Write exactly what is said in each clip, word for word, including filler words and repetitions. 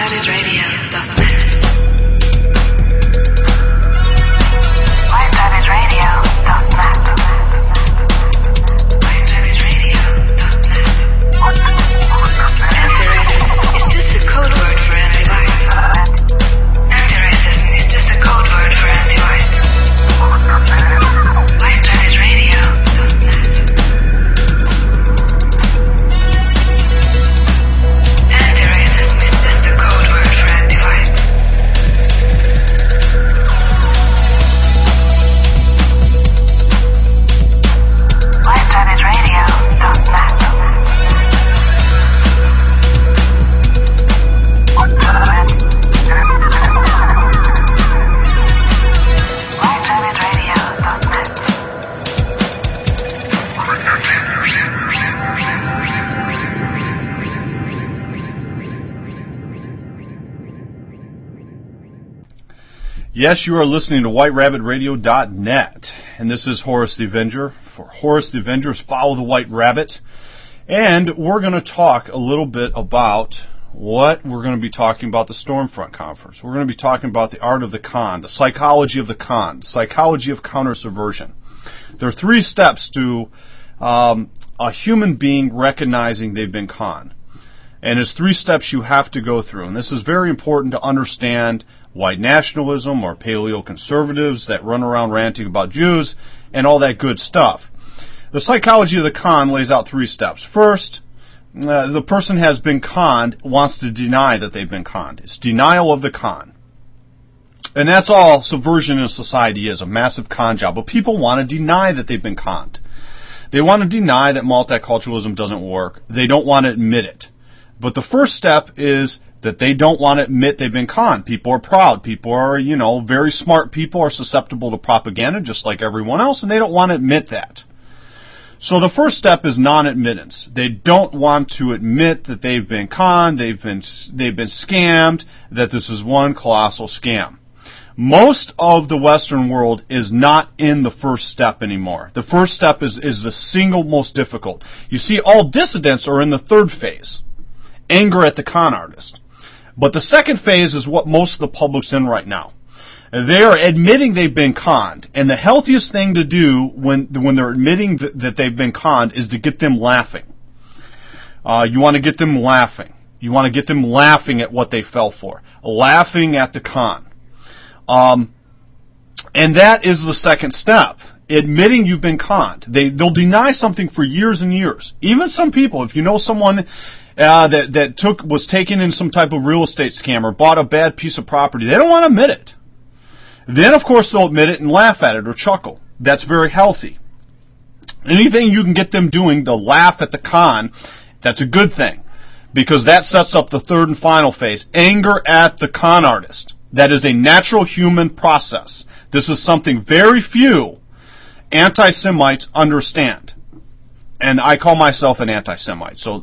White-Threaded Radio dot net. White-Threaded Radio dot net. White-Threaded Radio dot net. Anti-racism is just a code word for anti-white. Anti-racism is just a code word for anti-white. White-Threaded Radio dot net. Anti-racism is just a code word for anti-white. White-Threaded Radio dot net. White-Threaded Radio dot net. Yes, you are listening to White Rabbit Radio dot net, and this is Horus the Avenger. For Horus the Avenger's Follow the White Rabbit, and we're going to talk a little bit about what we're going to be talking about the Stormfront Conference. We're going to be talking about the art of the con, the psychology of the con, the psychology of counter-subversion. There are three steps to um, a human being recognizing they've been conned. And there's three steps you have to go through. And this is very important to understand white nationalism or paleo-conservatives that run around ranting about Jews and all that good stuff. The psychology of the con lays out three steps. First, uh, the person has been conned, wants to deny that they've been conned. It's denial of the con. And that's all subversion in society is, a massive con job. But people want to deny that they've been conned. They want to deny that multiculturalism doesn't work. They don't want to admit it. But the first step is that they don't want to admit they've been conned. People are proud. People are, you know, very smart people are susceptible to propaganda just like everyone else, and they don't want to admit that. So the first step is non-admittance. They don't want to admit that they've been conned, they've been they've been scammed, that this is one colossal scam. Most of the Western world is not in the first step anymore. The first step is, is the single most difficult. You see, all dissidents are in the third phase. Anger at the con artist. But the second phase is what most of the public's in right now. They are admitting they've been conned, and the healthiest thing to do when when they're admitting that, that they've been conned is to get them laughing. Uh, you want to get them laughing. You want to get them laughing at what they fell for. Laughing at the con. Um, and that is the second step. Admitting you've been conned. They, they'll deny something for years and years. Even some people, if you know someone Uh, that, that took, was taken in some type of real estate scam or bought a bad piece of property, they don't want to admit it. Then, of course, they'll admit it and laugh at it or chuckle. That's very healthy. Anything you can get them doing to laugh at the con, that's a good thing. Because that sets up the third and final phase. Anger at the con artist. That is a natural human process. This is something very few anti-Semites understand. And I call myself an anti-Semite. So,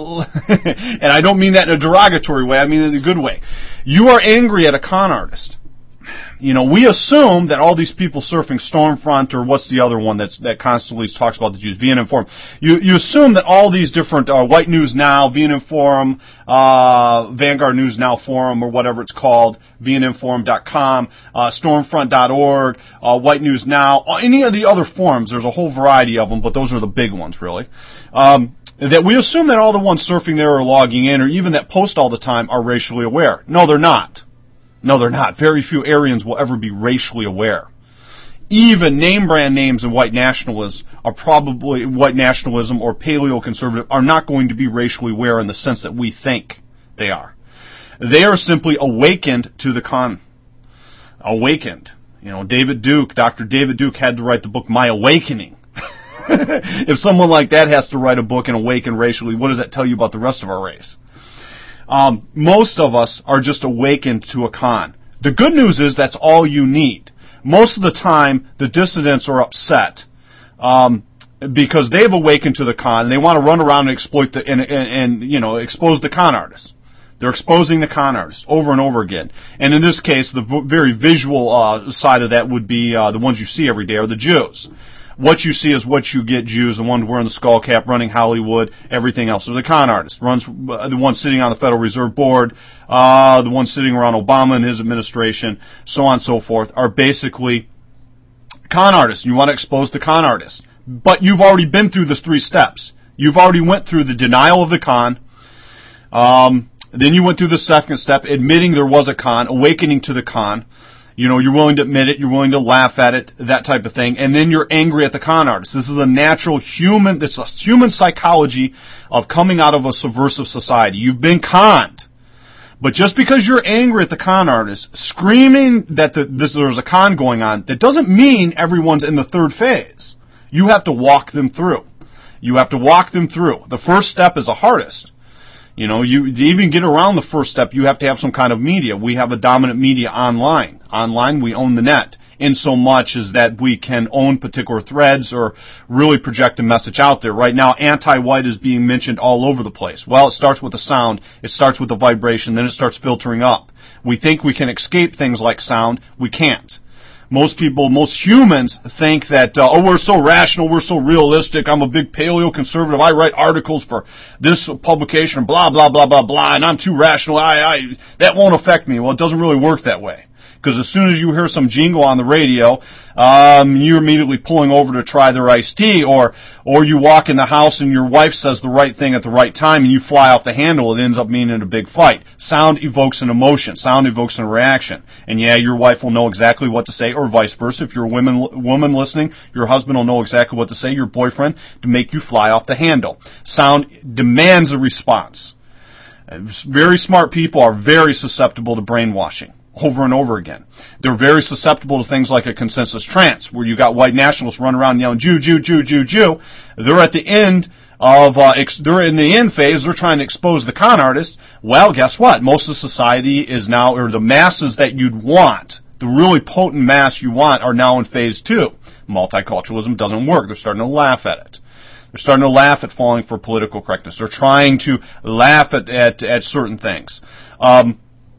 and I don't mean that in a derogatory way. I mean it in a good way. You are angry at a con artist. You know, we assume that all these people surfing Stormfront, or what's the other one that's, that constantly talks about the Jews, V N N Forum. You, you assume that all these different, uh, White News Now, V N N Forum, uh, Vanguard News Now Forum, or whatever it's called, V N N forum dot com, uh, stormfront dot org, uh, White News Now, any of the other forums. There's a whole variety of them, but those are the big ones, really. Um, that we assume that all the ones surfing there or logging in, or even that post all the time, are racially aware. No, they're not. No, they're not. Very few Aryans will ever be racially aware. Even name brand names in white nationalism are probably, white nationalism or paleo-conservative are not going to be racially aware in the sense that we think they are. They are simply awakened to the con. Awakened. You know, David Duke, Doctor David Duke had to write the book My Awakening. If someone like that has to write a book and awaken racially, what does that tell you about the rest of our race? Um, most of us are just awakened to a con. The good news is that's all you need. Most of the time, the dissidents are upset um, because they've awakened to the con. And they want to run around and exploit the and, and, and you know expose the con artists. They're exposing the con artists over and over again. And in this case, the v- very visual uh, side of that would be uh, the ones you see every day are the Jews. what you see is what you get Jews, the ones wearing the skull cap, running Hollywood, everything else. So the con artist runs, uh, the one sitting on the Federal Reserve Board, uh, the one sitting around Obama and his administration, so on and so forth, are basically con artists. You want to expose the con artists. But you've already been through the three steps. You've already went through the denial of the con, um, then you went through the second step, admitting there was a con, awakening to the con. You know, you're willing to admit it, you're willing to laugh at it, that type of thing, and then you're angry at the con artist. This is a natural human, this is human psychology of coming out of a subversive society. You've been conned. But just because you're angry at the con artist, screaming that the, this, there's a con going on, that doesn't mean everyone's in the third phase. You have to walk them through. You have to walk them through. The first step is the hardest. You know, you to even get around the first step, you have to have some kind of media. We have a dominant media online. Online, we own the net, in so much as that we can own particular threads or really project a message out there. Right now, anti-white is being mentioned all over the place. Well, it starts with a sound, it starts with a vibration, then it starts filtering up. We think we can escape things like sound. We can't. Most people, most humans think that, uh, oh, we're so rational, we're so realistic, I'm a big paleo-conservative, I write articles for this publication, blah, blah, blah, blah, blah, and I'm too rational, I, I, that won't affect me. Well, it doesn't really work that way. Because as soon as you hear some jingle on the radio, um, you're immediately pulling over to try their iced tea, or, or you walk in the house and your wife says the right thing at the right time and you fly off the handle, it ends up being in a big fight. Sound evokes an emotion. Sound evokes a reaction. And yeah, your wife will know exactly what to say, or vice versa. If you're a woman, woman listening, your husband will know exactly what to say, your boyfriend, to make you fly off the handle. Sound demands a response. Very smart people are very susceptible to brainwashing. Over and over again. They're very susceptible to things like a consensus trance, where you got white nationalists running around yelling, Jew, Jew, Jew, Jew, Jew. They're at the end of, uh, ex- they're in the end phase, they're trying to expose the con artist. Well, guess what? Most of society is now, or the masses that you'd want, the really potent mass you want, are now in phase two. Multiculturalism doesn't work. They're starting to laugh at it. They're starting to laugh at falling for political correctness. They're trying to laugh at, at, at certain things. Um,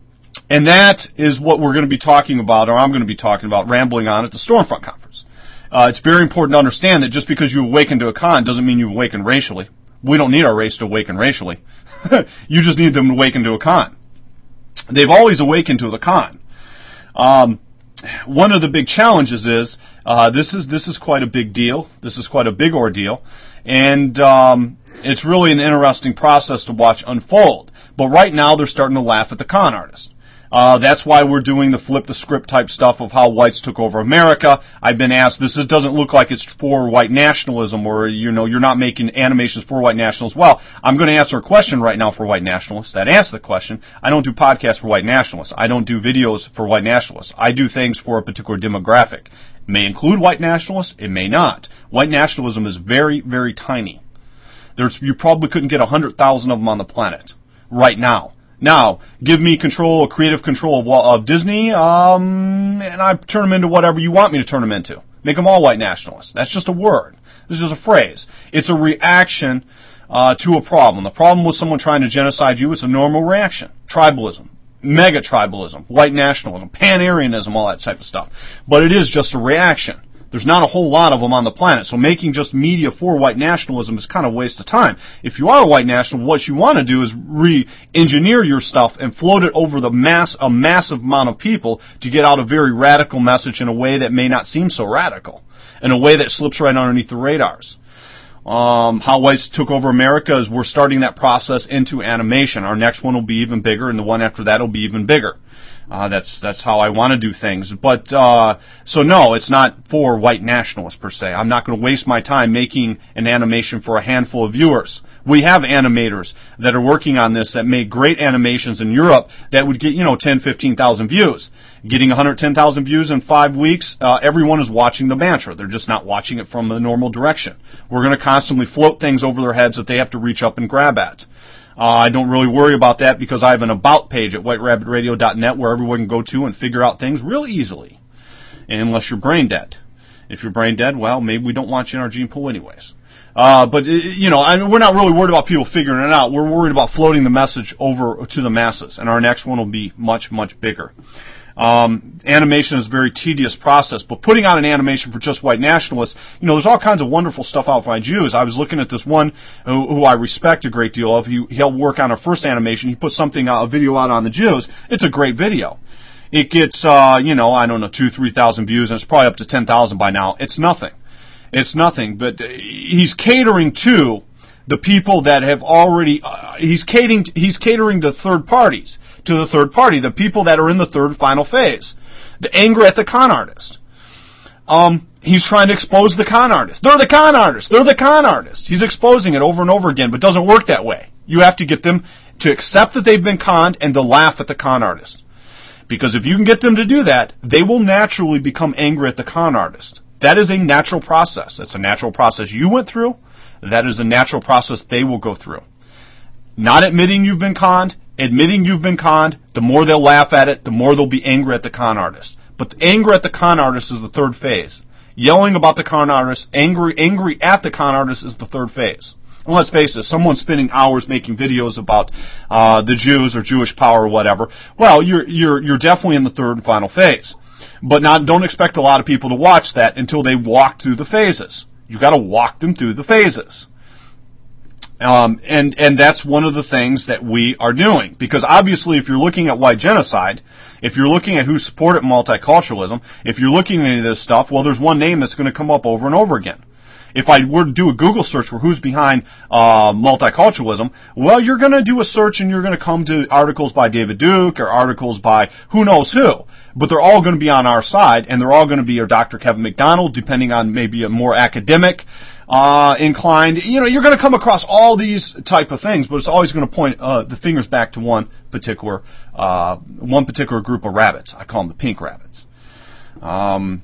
And that is what we're going to be talking about, or I'm going to be talking about, rambling on at the Stormfront Conference. Uh, it's very important to understand that just because you awaken to a con doesn't mean you awaken racially. We don't need our race to awaken racially. You just need them to awaken to a con. They've always awakened to the con. Um, one of the big challenges is, uh, this is, this is quite a big deal. This is quite a big ordeal. And, um, it's really an interesting process to watch unfold. But right now they're starting to laugh at the con artist. Uh, that's why we're doing the flip the script type stuff of how whites took over America. I've been asked, this is, doesn't look like it's for white nationalism, or, you know, you're not making animations for white nationalists. Well, I'm going to answer a question right now for white nationalists that answer the question. I don't do podcasts for white nationalists. I don't do videos for white nationalists. I do things for a particular demographic. It may include white nationalists. It may not. White nationalism is very, very tiny. There's, you probably couldn't get one hundred thousand of them on the planet right now. Now, give me control, creative control of, of Disney, um, and I turn them into whatever you want me to turn them into. Make them all white nationalists. That's just a word. This is a phrase. It's a reaction uh, to a problem. The problem with someone trying to genocide you is a normal reaction. Tribalism, mega-tribalism, white nationalism, pan-Aryanism, all that type of stuff. But it is just a reaction. There's not a whole lot of them on the planet, so making just media for white nationalism is kind of a waste of time. If you are a white national, what you want to do is re-engineer your stuff and float it over the mass, a massive amount of people to get out a very radical message in a way that may not seem so radical, in a way that slips right underneath the radars. Um, how whites took over America is we're starting that process into animation. Our next one will be even bigger, and the one after that will be even bigger. Uh, that's, that's how I want to do things. But, uh, so no, it's not for white nationalists per se. I'm not going to waste my time making an animation for a handful of viewers. We have animators that are working on this that make great animations in Europe that would get, you know, ten, fifteen thousand views. Getting one hundred ten thousand views in five weeks, uh, everyone is watching the mantra. They're just not watching it from the normal direction. We're going to constantly float things over their heads that they have to reach up and grab at. Uh, I don't really worry about that because I have an about page at white rabbit radio dot net where everyone can go to and figure out things real easily. Unless you're brain dead. If you're brain dead, well, maybe we don't want you in our gene pool anyways. Uh, but, you know, I mean, we're not really worried about people figuring it out. We're worried about floating the message over to the masses. And our next one will be much, much bigger. Um, animation is a very tedious process, but putting out an animation for just white nationalists, you know, there's all kinds of wonderful stuff out by Jews. I was looking at this one who, who I respect a great deal of. He, he'll work on a first animation. He put something, uh, a video out on the Jews. It's a great video. It gets, uh, you know, I don't know, two, three thousand views, and it's probably up to ten thousand by now. It's nothing. It's nothing, but he's catering to the people that have already, uh, he's catering, he's catering to third parties, to the third party, the people that are in the third final phase. The anger at the con artist. Um, he's trying to expose the con artist. They're the con artist. They're the con artist. He's exposing it over and over again, but it doesn't work that way. You have to get them to accept that they've been conned and to laugh at the con artist. Because if you can get them to do that, they will naturally become angry at the con artist. That is a natural process. It's a natural process you went through. That is a natural process they will go through. Not admitting you've been conned, admitting you've been conned, the more they'll laugh at it, the more they'll be angry at the con artist. But the anger at the con artist is the third phase. Yelling about the con artist, angry, angry at the con artist is the third phase. And let's face it, someone spending hours making videos about uh, the Jews or Jewish power or whatever, well, you're you're you're definitely in the third and final phase. But not don't expect a lot of people to watch that until they walk through the phases. You got to walk them through the phases. Um, and and that's one of the things that we are doing, because obviously, if you're looking at white genocide, if you're looking at who supported multiculturalism, if you're looking at any of this stuff, well, there's one name that's going to come up over and over again. If I were to do a Google search for who's behind uh, multiculturalism, well, you're going to do a search and you're going to come to articles by David Duke or articles by who knows who. But they're all going to be on our side, and they're all going to be, or Doctor Kevin McDonald, depending on maybe a more academic uh inclined. You know, you're going to come across all these type of things, but it's always going to point uh, the fingers back to one particular uh one particular group of rabbits. I call them the pink rabbits. Um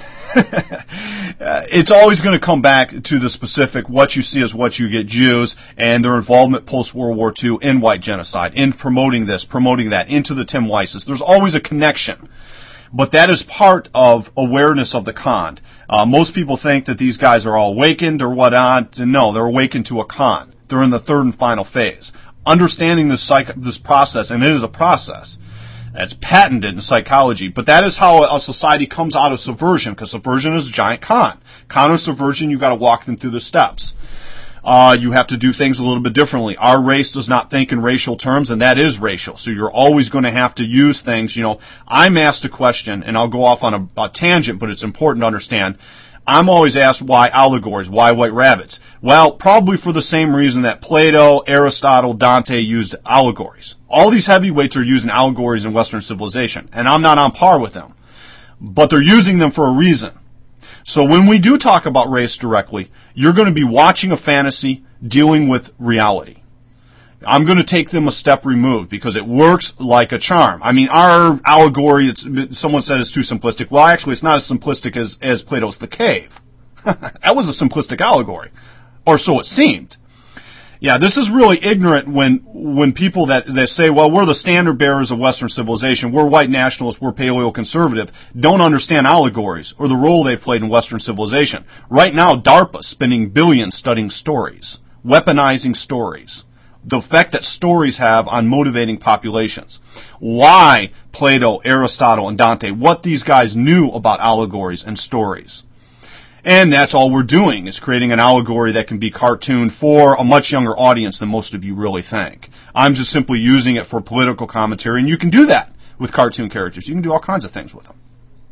It's always going to come back to the specific, what you see is what you get, Jews and their involvement post-World War Two in white genocide, in promoting this, promoting that, into the Tim Weisses. There's always a connection. But that is part of awareness of the con. Uh, most people think that these guys are all awakened or whatnot. No, they're awakened to a con. They're in the third and final phase. Understanding this psych- this process, and it is a process, it's patented in psychology, but that is how a society comes out of subversion, because subversion is a giant con. Counter subversion, you've got to walk them through the steps. Uh, you have to do things a little bit differently. Our race does not think in racial terms, and that is racial. So you're always going to have to use things. You know, I'm asked a question, and I'll go off on a, a tangent, but it's important to understand. I'm always asked, why allegories? Why white rabbits? Well, probably for the same reason that Plato, Aristotle, Dante used allegories. All these heavyweights are using allegories in Western civilization, and I'm not on par with them. But they're using them for a reason. So when we do talk about race directly, you're going to be watching a fantasy dealing with reality. I'm going to take them a step removed because it works like a charm. I mean, our allegory, it's, someone said it's too simplistic. Well, actually, it's not as simplistic as, as Plato's The Cave. That was a simplistic allegory. Or so it seemed. Yeah, this is really ignorant when when people that, that say, well, we're the standard bearers of Western civilization, we're white nationalists, we're paleo-conservative, don't understand allegories or the role they've played in Western civilization. Right now, DARPA's spending billions studying stories, weaponizing stories. The effect that stories have on motivating populations. Why Plato, Aristotle, and Dante, what these guys knew about allegories and stories. And that's all we're doing, is creating an allegory that can be cartooned for a much younger audience than most of you really think. I'm just simply using it for political commentary, and you can do that with cartoon characters. You can do all kinds of things with them.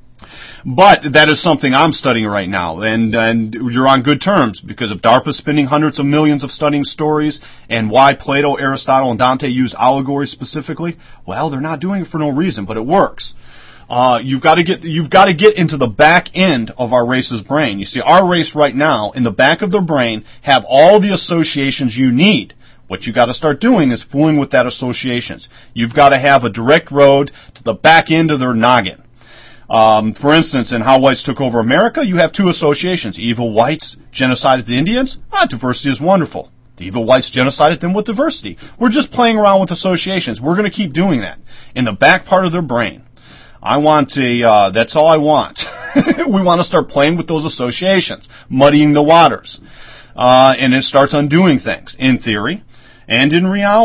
But that is something I'm studying right now, and and you're on good terms, because if DARPA's spending hundreds of millions of studying stories, and why Plato, Aristotle, and Dante use allegories specifically, well, they're not doing it for no reason, but it works. Uh, you've got to get you've got to get into the back end of our race's brain. You see, our race right now, in the back of their brain, have all the associations you need. What you got to start doing is fooling with that associations. You've got to have a direct road to the back end of their noggin. Um, for instance, in How Whites Took Over America, you have two associations. Evil whites genocided the Indians. Ah, diversity is wonderful. The evil whites genocided them with diversity. We're just playing around with associations. We're going to keep doing that in the back part of their brain. I want a, uh, that's all I want. We want to start playing with those associations, muddying the waters. Uh, and it starts undoing things, in theory and in reality.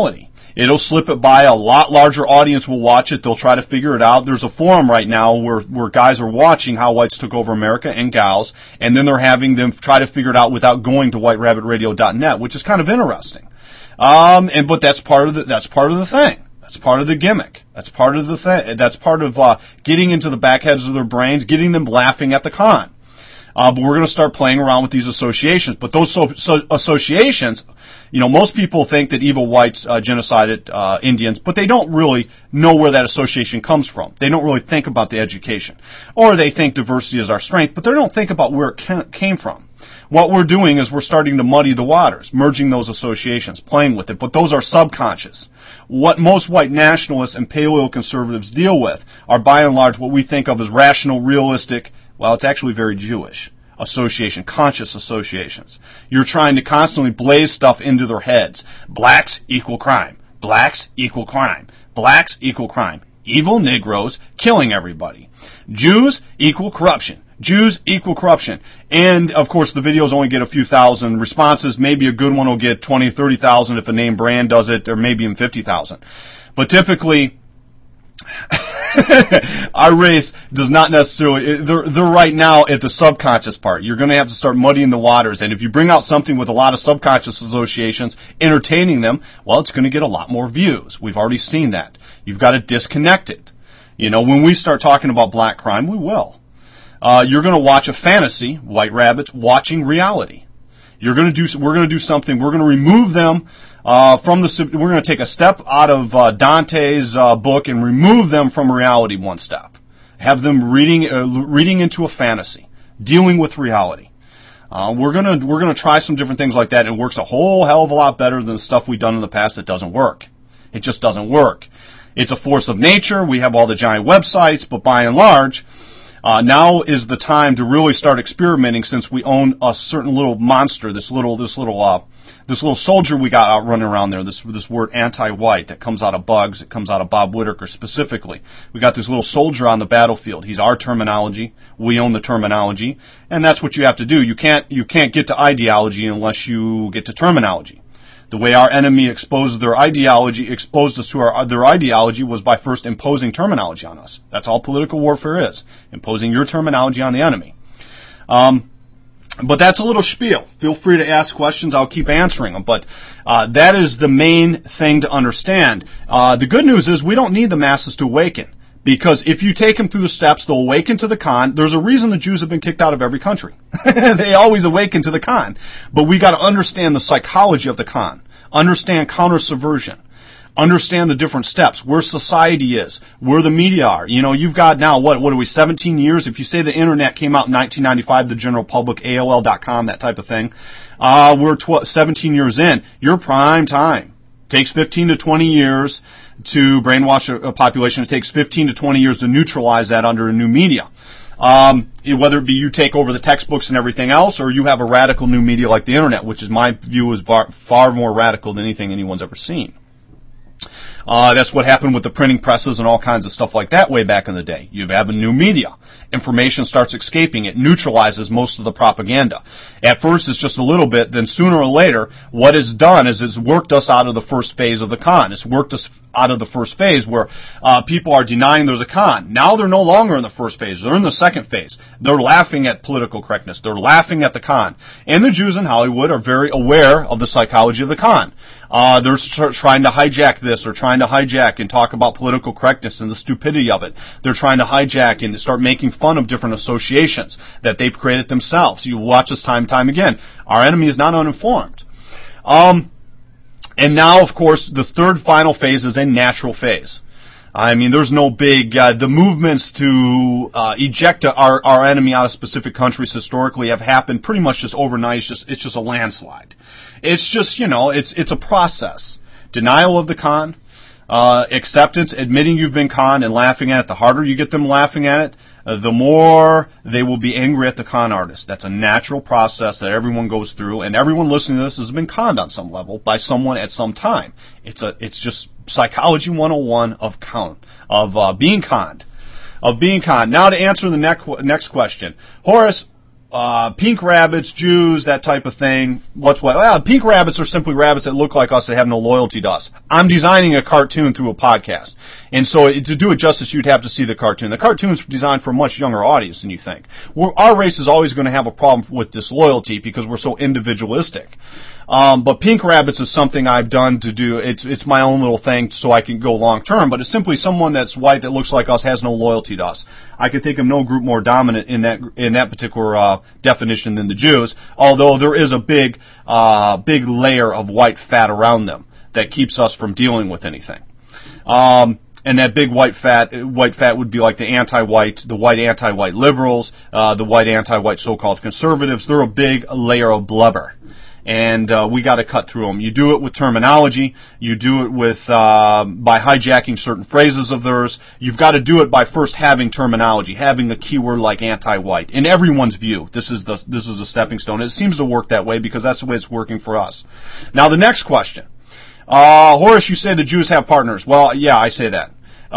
It'll slip it by. A lot larger audience will watch it. They'll try to figure it out. There's a forum right now where, where guys are watching how whites took over America, and gals, and then they're having them try to figure it out without going to white rabbit radio dot net, which is kind of interesting. Um, and, but that's part of the, that's part of the thing. That's part of the gimmick. That's part of the thing. That's part of, uh, getting into the backheads of their brains, getting them laughing at the con. Uh, but we're going to start playing around with these associations. But those so, so associations, you know, most people think that evil whites uh, genocided uh, Indians, but they don't really know where that association comes from. They don't really think about the education. Or they think diversity is our strength, but they don't think about where it came from. What we're doing is we're starting to muddy the waters, merging those associations, playing with it, but those are subconscious. What most white nationalists and paleoconservatives deal with are by and large what we think of as rational, realistic, well, it's actually very Jewish, association, conscious associations. You're trying to constantly blaze stuff into their heads. Blacks equal crime. Blacks equal crime. Blacks equal crime. Evil Negroes killing everybody. Jews equal corruption. Jews equal corruption. And, of course, the videos only get a few thousand responses. Maybe a good one will get twenty, thirty thousand if a name brand does it, or maybe even fifty thousand. But typically, our race does not necessarily, they're, they're right now at the subconscious part. You're going to have to start muddying the waters. And if you bring out something with a lot of subconscious associations, entertaining them, well, it's going to get a lot more views. We've already seen that. You've got to disconnect it. You know, when we start talking about black crime, we will. Uh, you're going to watch a fantasy, White Rabbits, watching reality. You're going to do, we're going to do something, we're going to remove them, uh, from the, we're going to take a step out of, uh, Dante's, uh, book and remove them from reality one step. Have them reading, uh, reading into a fantasy, dealing with reality. Uh, we're going to, we're going to try some different things like that. It works a whole hell of a lot better than the stuff we've done in the past that doesn't work. It just doesn't work. It's a force of nature. We have all the giant websites, but by and large, Uh, now is the time to really start experimenting, since we own a certain little monster, this little, this little, uh, this little soldier we got out running around there, this, this word anti-white that comes out of Bugs, it comes out of Bob Whitaker specifically. We got this little soldier on the battlefield. He's our terminology. We own the terminology. And that's what you have to do. You can't, you can't get to ideology unless you get to terminology. The way our enemy exposed their ideology, exposed us to our, their ideology was by first imposing terminology on us. That's all political warfare is. Imposing your terminology on the enemy. Um, but that's a little spiel. Feel free to ask questions. I'll keep answering them. But, uh, that is the main thing to understand. Uh, the good news is we don't need the masses to awaken. Because if you take them through the steps, they'll awaken to the con. There's a reason the Jews have been kicked out of every country. They always awaken to the con. But we got to understand the psychology of the con. Understand counter-subversion. Understand the different steps, where society is, where the media are. You know, you've got now, what, what are we, seventeen years? If you say the internet came out in nineteen ninety-five, the general public, A O L dot com, that type of thing, uh, we're tw- seventeen years in. You're prime time. Takes fifteen to twenty years to brainwash a, a population. It takes fifteen to twenty years to neutralize that under a new media. Um, whether it be you take over the textbooks and everything else, or you have a radical new media like the internet, which is my view is far, far more radical than anything anyone's ever seen. Uh, that's what happened with the printing presses and all kinds of stuff like that way back in the day. You have a new media. Information starts escaping. It neutralizes most of the propaganda. At first it's just a little bit, then sooner or later, what it's done is it's worked us out of the first phase of the con. It's worked us out of the first phase where uh, people are denying there's a con. Now they're no longer in the first phase. They're in the second phase. They're laughing at political correctness. They're laughing at the con. And the Jews in Hollywood are very aware of the psychology of the con. Uh, they're start trying to hijack this, or trying to hijack and talk about political correctness and the stupidity of it. They're trying to hijack and start making fun of different associations that they've created themselves. You watch this time and time again. Our enemy is not uninformed. Um, and now, of course, the third final phase is a natural phase. I mean, there's no big, uh, the movements to, uh, eject our, our enemy out of specific countries historically have happened pretty much just overnight. It's just, it's just a landslide. It's just, you know, it's, it's a process. Denial of the con, uh, acceptance, admitting you've been conned and laughing at it. The harder you get them laughing at it, uh, the more they will be angry at the con artist. That's a natural process that everyone goes through, and everyone listening to this has been conned on some level by someone at some time. It's a, it's just psychology one oh one of con, of, uh, being conned. Of being conned. Now to answer the next, next question. Horace, uh, pink rabbits, Jews, that type of thing. What's what? Well, pink rabbits are simply rabbits that look like us that have no loyalty to us. I'm designing a cartoon through a podcast. And so to do it justice, you'd have to see the cartoon. The cartoon's designed for a much younger audience than you think. We're, our race is always going to have a problem with disloyalty because we're so individualistic. Um, but pink rabbits is something I've done to do, it's, it's my own little thing so I can go long term, but it's simply someone that's white that looks like us has no loyalty to us. I can think of no group more dominant in that, in that particular, uh, definition than the Jews, although there is a big, uh, big layer of white fat around them that keeps us from dealing with anything. Um, And that big white fat, white fat would be like the anti-white, the white anti-white liberals, uh, the white anti-white so-called conservatives. They're a big layer of blubber. And, uh, we gotta cut through them. You do it with terminology. You do it with, uh, by hijacking certain phrases of theirs. You've gotta do it by first having terminology, having a keyword like anti-white. In everyone's view, this is the, this is a stepping stone. It seems to work that way because that's the way it's working for us. Now the next question. Uh, Horace, you say the Jews have partners. Well, yeah, I say that.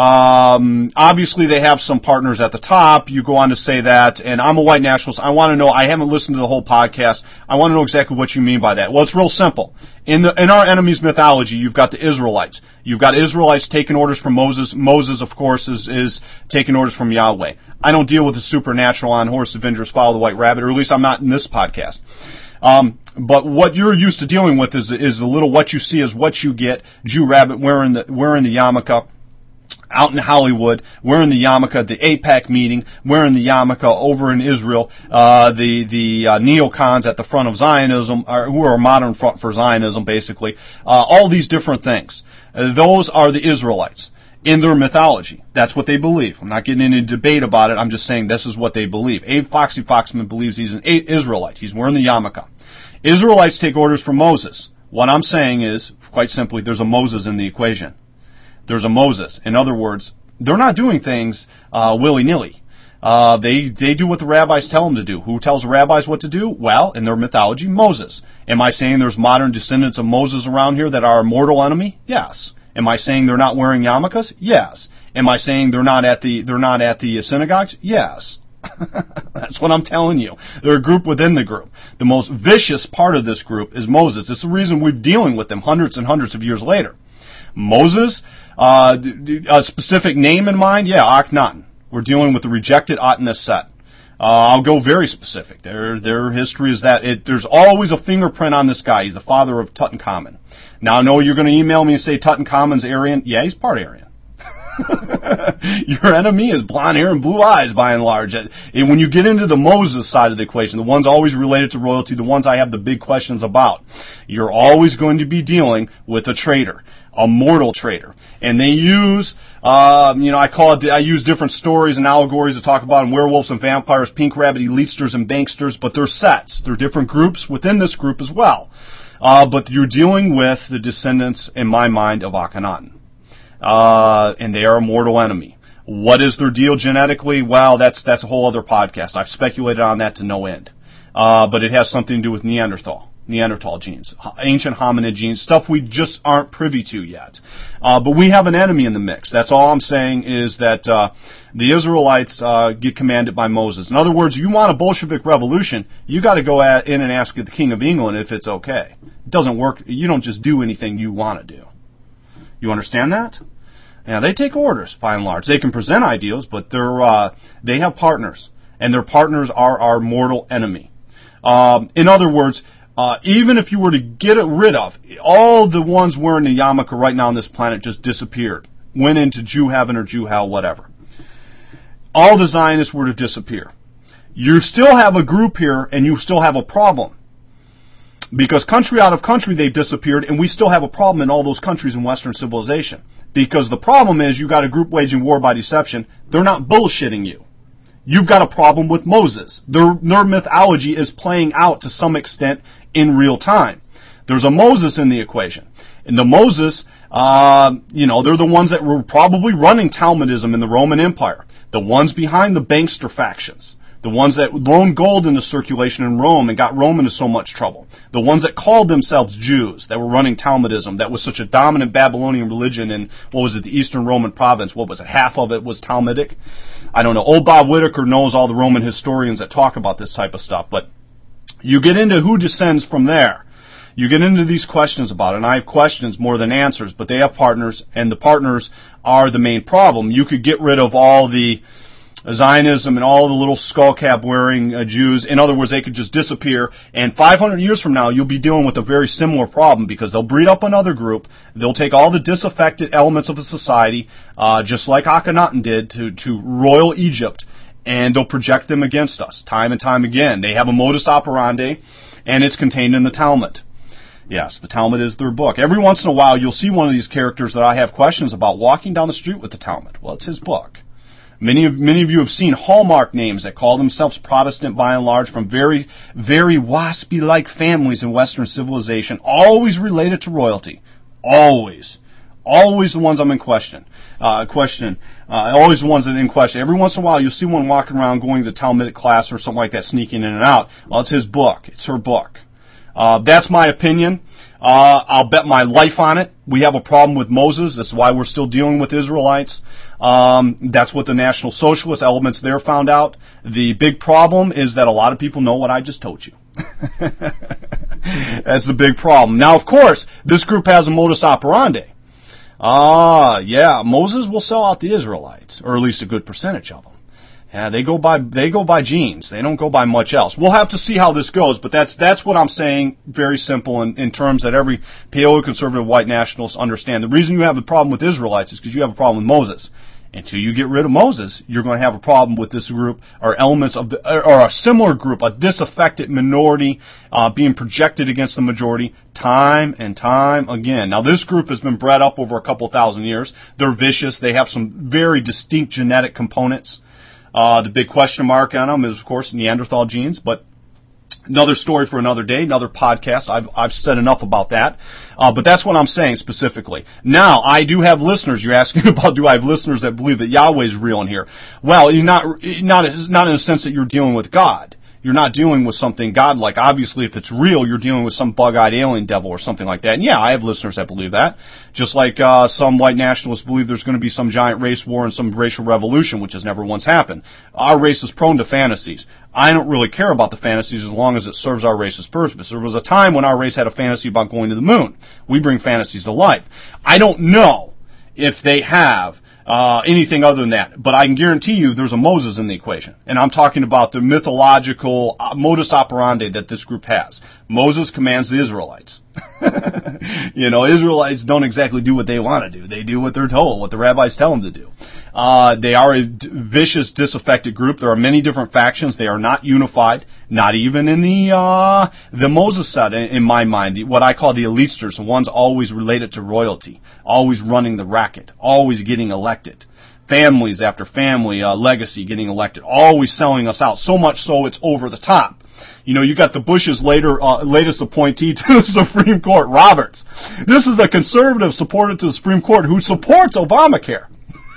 Um, obviously they have some partners at the top. You go on to say that, and I'm a white nationalist. I want to know, I haven't listened to the whole podcast. I want to know exactly what you mean by that. Well, it's real simple. In the, in our enemy's mythology, you've got the Israelites. You've got Israelites taking orders from Moses. Moses, of course, is, is taking orders from Yahweh. I don't deal with the supernatural on Horse Avengers Follow the White Rabbit, or at least I'm not in this podcast. Um, but what you're used to dealing with is, is a little what you see is what you get. Jew rabbit wearing the, wearing the yarmulke. Out in Hollywood, wearing the yarmulke, the AIPAC meeting, wearing the yarmulke over in Israel, uh, the, the, uh, neocons at the front of Zionism, or who are a modern front for Zionism, basically, uh, all these different things. Uh, those are the Israelites. In their mythology. That's what they believe. I'm not getting into debate about it, I'm just saying this is what they believe. Abe Foxy Foxman believes he's an Israelite. He's wearing the yarmulke. Israelites take orders from Moses. What I'm saying is, quite simply, there's a Moses in the equation. There's a Moses. In other words, they're not doing things uh, willy-nilly. Uh, they they do what the rabbis tell them to do. Who tells the rabbis what to do? Well, in their mythology, Moses. Am I saying there's modern descendants of Moses around here that are a mortal enemy? Yes. Am I saying they're not wearing yarmulkes? Yes. Am I saying they're not at the they're not at the synagogues? Yes. That's what I'm telling you. They're a group within the group. The most vicious part of this group is Moses. It's the reason we're dealing with them hundreds and hundreds of years later. Moses, uh, a specific name in mind? Yeah, Akhenaten. We're dealing with the rejected Atenas set. Uh, I'll go very specific. Their, their history is that it, there's always a fingerprint on this guy. He's the father of Tutankhamun. Now I know you're going to email me and say Tutankhamun's Aryan. Yeah, he's part Aryan. Your enemy is blonde hair and blue eyes, by and large. And when you get into the Moses side of the equation, the ones always related to royalty, the ones I have the big questions about, you're always going to be dealing with a traitor, a mortal traitor. And they use, uh, you know, I call it, I use different stories and allegories to talk about them, werewolves and vampires, pink rabbit, elitesters and banksters, but they're sets. They're different groups within this group as well. Uh, but you're dealing with the descendants, in my mind, of Akhenaten. Uh, and they are a mortal enemy. What is their deal genetically? Well, that's, that's a whole other podcast. I've speculated on that to no end. Uh, but it has something to do with Neanderthal. Neanderthal genes, ancient hominid genes, stuff we just aren't privy to yet. Uh, but we have an enemy in the mix. That's all I'm saying is that uh, the Israelites uh, get commanded by Moses. In other words, you want a Bolshevik revolution, you got to go at, in and ask the King of England if it's okay. It doesn't work. You don't just do anything you want to do. You understand that? Now, they take orders, by and large. They can present ideals, but they're uh, they have partners, and their partners are our mortal enemy. Um, in other words, Uh, even if you were to get it rid of, all the ones wearing the yarmulke right now on this planet just disappeared. Went into Jew heaven or Jew hell, whatever. All the Zionists were to disappear. You still have a group here, and you still have a problem. Because country out of country, they've disappeared, and we still have a problem in all those countries in Western civilization. Because the problem is, you got a group waging war by deception. They're not bullshitting you. You've got a problem with Moses. Their, their mythology is playing out to some extent in real time. There's a Moses in the equation. And the Moses, uh, you know, they're the ones that were probably running Talmudism in the Roman Empire. The ones behind the bankster factions. The ones that loaned gold into circulation in Rome and got Rome into so much trouble. The ones that called themselves Jews, that were running Talmudism, that was such a dominant Babylonian religion in, what was it, the Eastern Roman province. What was it, half of it was Talmudic? I don't know. Old Bob Whitaker knows all the Roman historians that talk about this type of stuff. But you get into who descends from there. You get into these questions about it, and I have questions more than answers, but they have partners, and the partners are the main problem. You could get rid of all the Zionism and all the little skull cap wearing uh, Jews. In other words, they could just disappear, and five hundred years from now, you'll be dealing with a very similar problem, because they'll breed up another group, they'll take all the disaffected elements of a society, uh, just like Akhenaten did to, to royal Egypt, and they'll project them against us, time and time again. They have a modus operandi, and it's contained in the Talmud. Yes, the Talmud is their book. Every once in a while, you'll see one of these characters that I have questions about walking down the street with the Talmud. Well, it's his book. Many of, many of you have seen hallmark names that call themselves Protestant by and large from very, very waspy-like families in Western civilization, always related to royalty. Always. Always the ones I'm in question. Uh, question. Uh, always the ones that are in question. Every once in a while, you'll see one walking around going to Talmudic class or something like that, sneaking in and out. Well, it's his book. It's her book. Uh, that's my opinion. Uh, I'll bet my life on it. We have a problem with Moses. That's why we're still dealing with Israelites. Um, that's what the National Socialist elements there found out. The big problem is that a lot of people know what I just told you. That's the big problem. Now, of course, this group has a modus operandi. Ah, yeah, Moses will sell out the Israelites, or at least a good percentage of them. Yeah, they go by they go by genes. They don't go by much else. We'll have to see how this goes, but that's that's what I'm saying. Very simple in, in terms that every paleo-conservative white nationalist understand. The reason you have a problem with Israelites is because you have a problem with Moses. Until you get rid of Moses, you're going to have a problem with this group or elements of the or a similar group, a disaffected minority uh, being projected against the majority time and time again. Now, this group has been bred up over a couple thousand years. They're vicious. They have some very distinct genetic components. Uh, the big question mark on them is, of course, Neanderthal genes, but another story for another day, another podcast. I've, I've said enough about that. Uh, but that's what I'm saying specifically. Now, I do have listeners. You're asking about, do I have listeners that believe that Yahweh is real in here? Well, you're not, not, not in a sense that you're dealing with God. You're not dealing with something godlike. Obviously, if it's real, you're dealing with some bug-eyed alien devil or something like that. And yeah, I have listeners that believe that. Just like uh, some white nationalists believe there's going to be some giant race war and some racial revolution, which has never once happened. Our race is prone to fantasies. I don't really care about the fantasies as long as it serves our race's purpose. There was a time when our race had a fantasy about going to the moon. We bring fantasies to life. I don't know if they have Uh, anything other than that. But I can guarantee you there's a Moses in the equation. And I'm talking about the mythological uh, modus operandi that this group has. Moses commands the Israelites. You know, Israelites don't exactly do what they want to do. They do what they're told, what the rabbis tell them to do. Uh, they are a d- vicious, disaffected group. There are many different factions. They are not unified, not even in the uh, the Moses set, in, in my mind. The, what I call the elitesters, the ones always related to royalty, always running the racket, always getting elected. Families after family, uh, legacy getting elected, always selling us out. So much so it's over the top. You know, you got the Bush's later, uh, latest appointee to the Supreme Court, Roberts. This is a conservative supporter to the Supreme Court who supports Obamacare.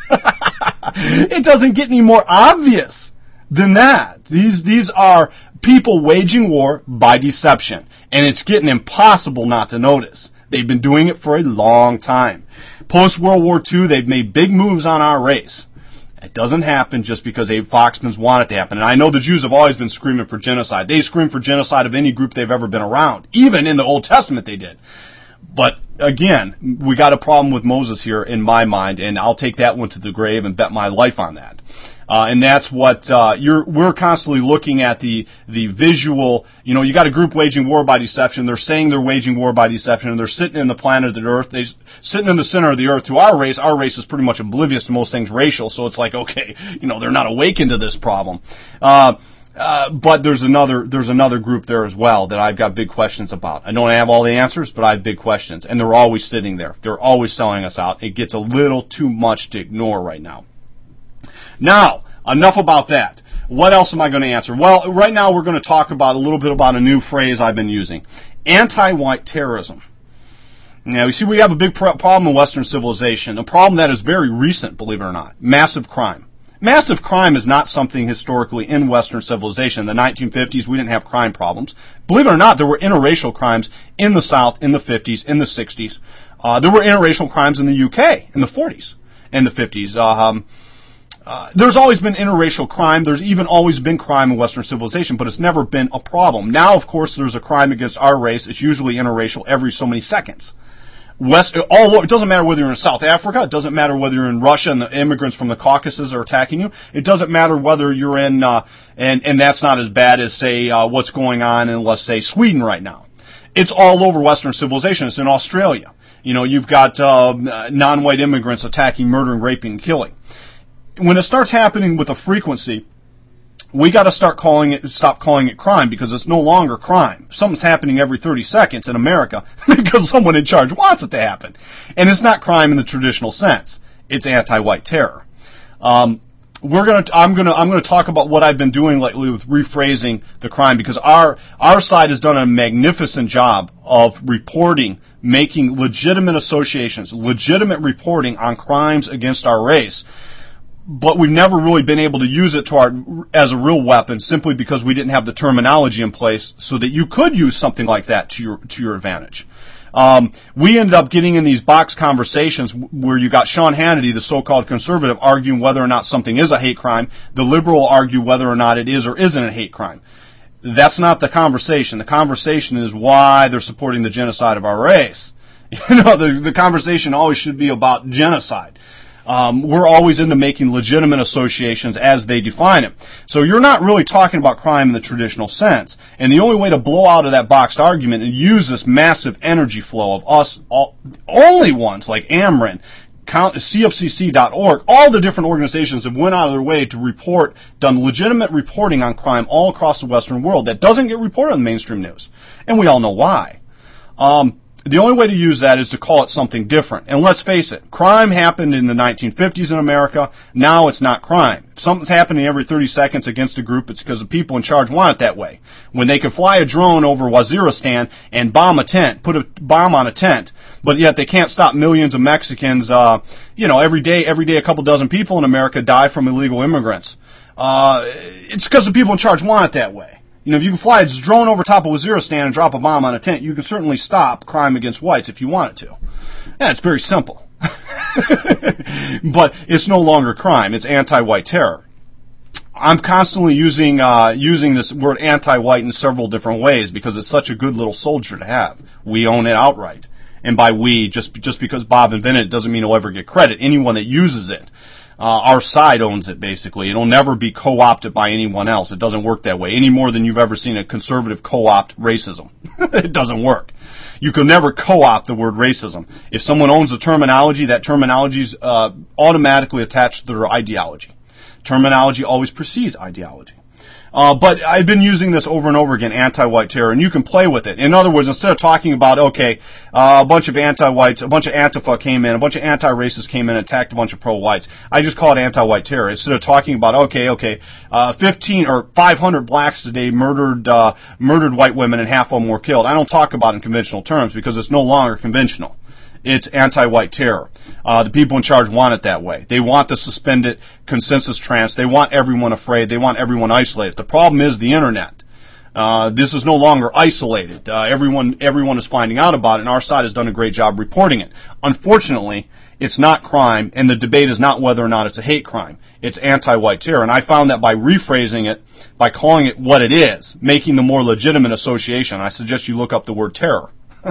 It doesn't get any more obvious than that. These, these are people waging war by deception. And it's getting impossible not to notice. They've been doing it for a long time. Post-World War Two, they've made big moves on our race. It doesn't happen just because Abe Foxman's want it to happen. And I know the Jews have always been screaming for genocide. They scream for genocide of any group they've ever been around. Even in the Old Testament they did. But again, we got a problem with Moses here in my mind, and I'll take that one to the grave and bet my life on that. Uh, and that's what, uh, you're, we're constantly looking at the, the visual, you know, you got a group waging war by deception. They're saying they're waging war by deception, and they're sitting in the planet of the earth. They're sitting in the center of the earth. To our race, our race is pretty much oblivious to most things racial, so it's like, okay, you know, they're not awakened to this problem. Uh, Uh, but there's another, there's another group there as well that I've got big questions about. I don't have all the answers, but I have big questions. And they're always sitting there. They're always selling us out. It gets a little too much to ignore right now. Now, enough about that. What else am I going to answer? Well, right now we're going to talk about a little bit about a new phrase I've been using. Anti-white terrorism. Now, you see, we have a big pro- problem in Western civilization. A problem that is very recent, believe it or not. Massive crime. Massive crime is not something historically in Western civilization. In the nineteen fifties, we didn't have crime problems. Believe it or not, there were interracial crimes in the South in the fifties, in the sixties. Uh, there were interracial crimes in the U K in the forties and the fifties. Uh, um, uh, there's always been interracial crime. There's even always been crime in Western civilization, but it's never been a problem. Now, of course, there's a crime against our race. It's usually interracial every so many seconds. West, all over, it doesn't matter whether you're in South Africa, it doesn't matter whether you're in Russia and the immigrants from the Caucasus are attacking you, it doesn't matter whether you're in, uh, and, and that's not as bad as, say, uh, what's going on in, let's say, Sweden right now. It's all over Western civilization. It's in Australia. You know, you've got, uh, non-white immigrants attacking, murdering, raping, and killing. When it starts happening with a frequency, we got to start calling it, stop calling it crime, because it's no longer crime. Something's happening every thirty seconds in America because someone in charge wants it to happen. And it's not crime in the traditional sense. It's anti-white terror. Um, we're gonna, I'm gonna, I'm gonna talk about what I've been doing lately with rephrasing the crime, because our, our side has done a magnificent job of reporting, making legitimate associations, legitimate reporting on crimes against our race. But we've never really been able to use it to our, as a real weapon, simply because we didn't have the terminology in place so that you could use something like that to your to your advantage. Um, we ended up getting in these box conversations where you got Sean Hannity, the so-called conservative, arguing whether or not something is a hate crime. The liberal argue whether or not it is or isn't a hate crime. That's not the conversation. The conversation is why they're supporting the genocide of our race. You know, the, the conversation always should be about genocide. Um, we're always into making legitimate associations as they define it. So you're not really talking about crime in the traditional sense. And the only way to blow out of that boxed argument and use this massive energy flow of us, all, only ones like Ameren, C F C C dot org, all the different organizations have went out of their way to report, done legitimate reporting on crime all across the Western world that doesn't get reported in the mainstream news. And we all know why. Um, The only way to use that is to call it something different. And let's face it, crime happened in the nineteen fifties in America. Now it's not crime. If something's happening every thirty seconds against a group, it's because the people in charge want it that way. When they can fly a drone over Waziristan and bomb a tent, put a bomb on a tent, but yet they can't stop millions of Mexicans, uh, you know, every day, every day a couple dozen people in America die from illegal immigrants. Uh, it's because the people in charge want it that way. You know, if you can fly a drone over top of Waziristan and drop a bomb on a tent, you can certainly stop crime against whites if you wanted to. Yeah, it's very simple. But it's no longer crime. It's anti-white terror. I'm constantly using uh, using this word anti-white in several different ways because it's such a good little soldier to have. We own it outright. And by we, just just because Bob invented it doesn't mean he'll ever get credit. Anyone that uses it. Uh, our side owns it, basically. It'll never be co-opted by anyone else. It doesn't work that way, any more than you've ever seen a conservative co-opt racism. It doesn't work. You can never co-opt the word racism. If someone owns the terminology, that terminology is uh, automatically attached to their ideology. Terminology always precedes ideology. Uh, but I've been using this over and over again, anti-white terror, and you can play with it. In other words, instead of talking about, okay, uh, a bunch of anti-whites, a bunch of Antifa came in, a bunch of anti-racists came in and attacked a bunch of pro-whites, I just call it anti-white terror. Instead of talking about, okay, okay, uh, fifteen or five hundred blacks today murdered, uh, murdered white women and half of them were killed, I don't talk about it in conventional terms because it's no longer conventional. It's anti-white terror. Uh, the people in charge want it that way. They want the suspended consensus trance. They want everyone afraid. They want everyone isolated. The problem is the internet. Uh, this is no longer isolated. Uh, everyone, everyone is finding out about it, and our side has done a great job reporting it. Unfortunately, it's not crime, and the debate is not whether or not it's a hate crime. It's anti-white terror, and I found that by rephrasing it, by calling it what it is, making the more legitimate association, I suggest you look up the word terror.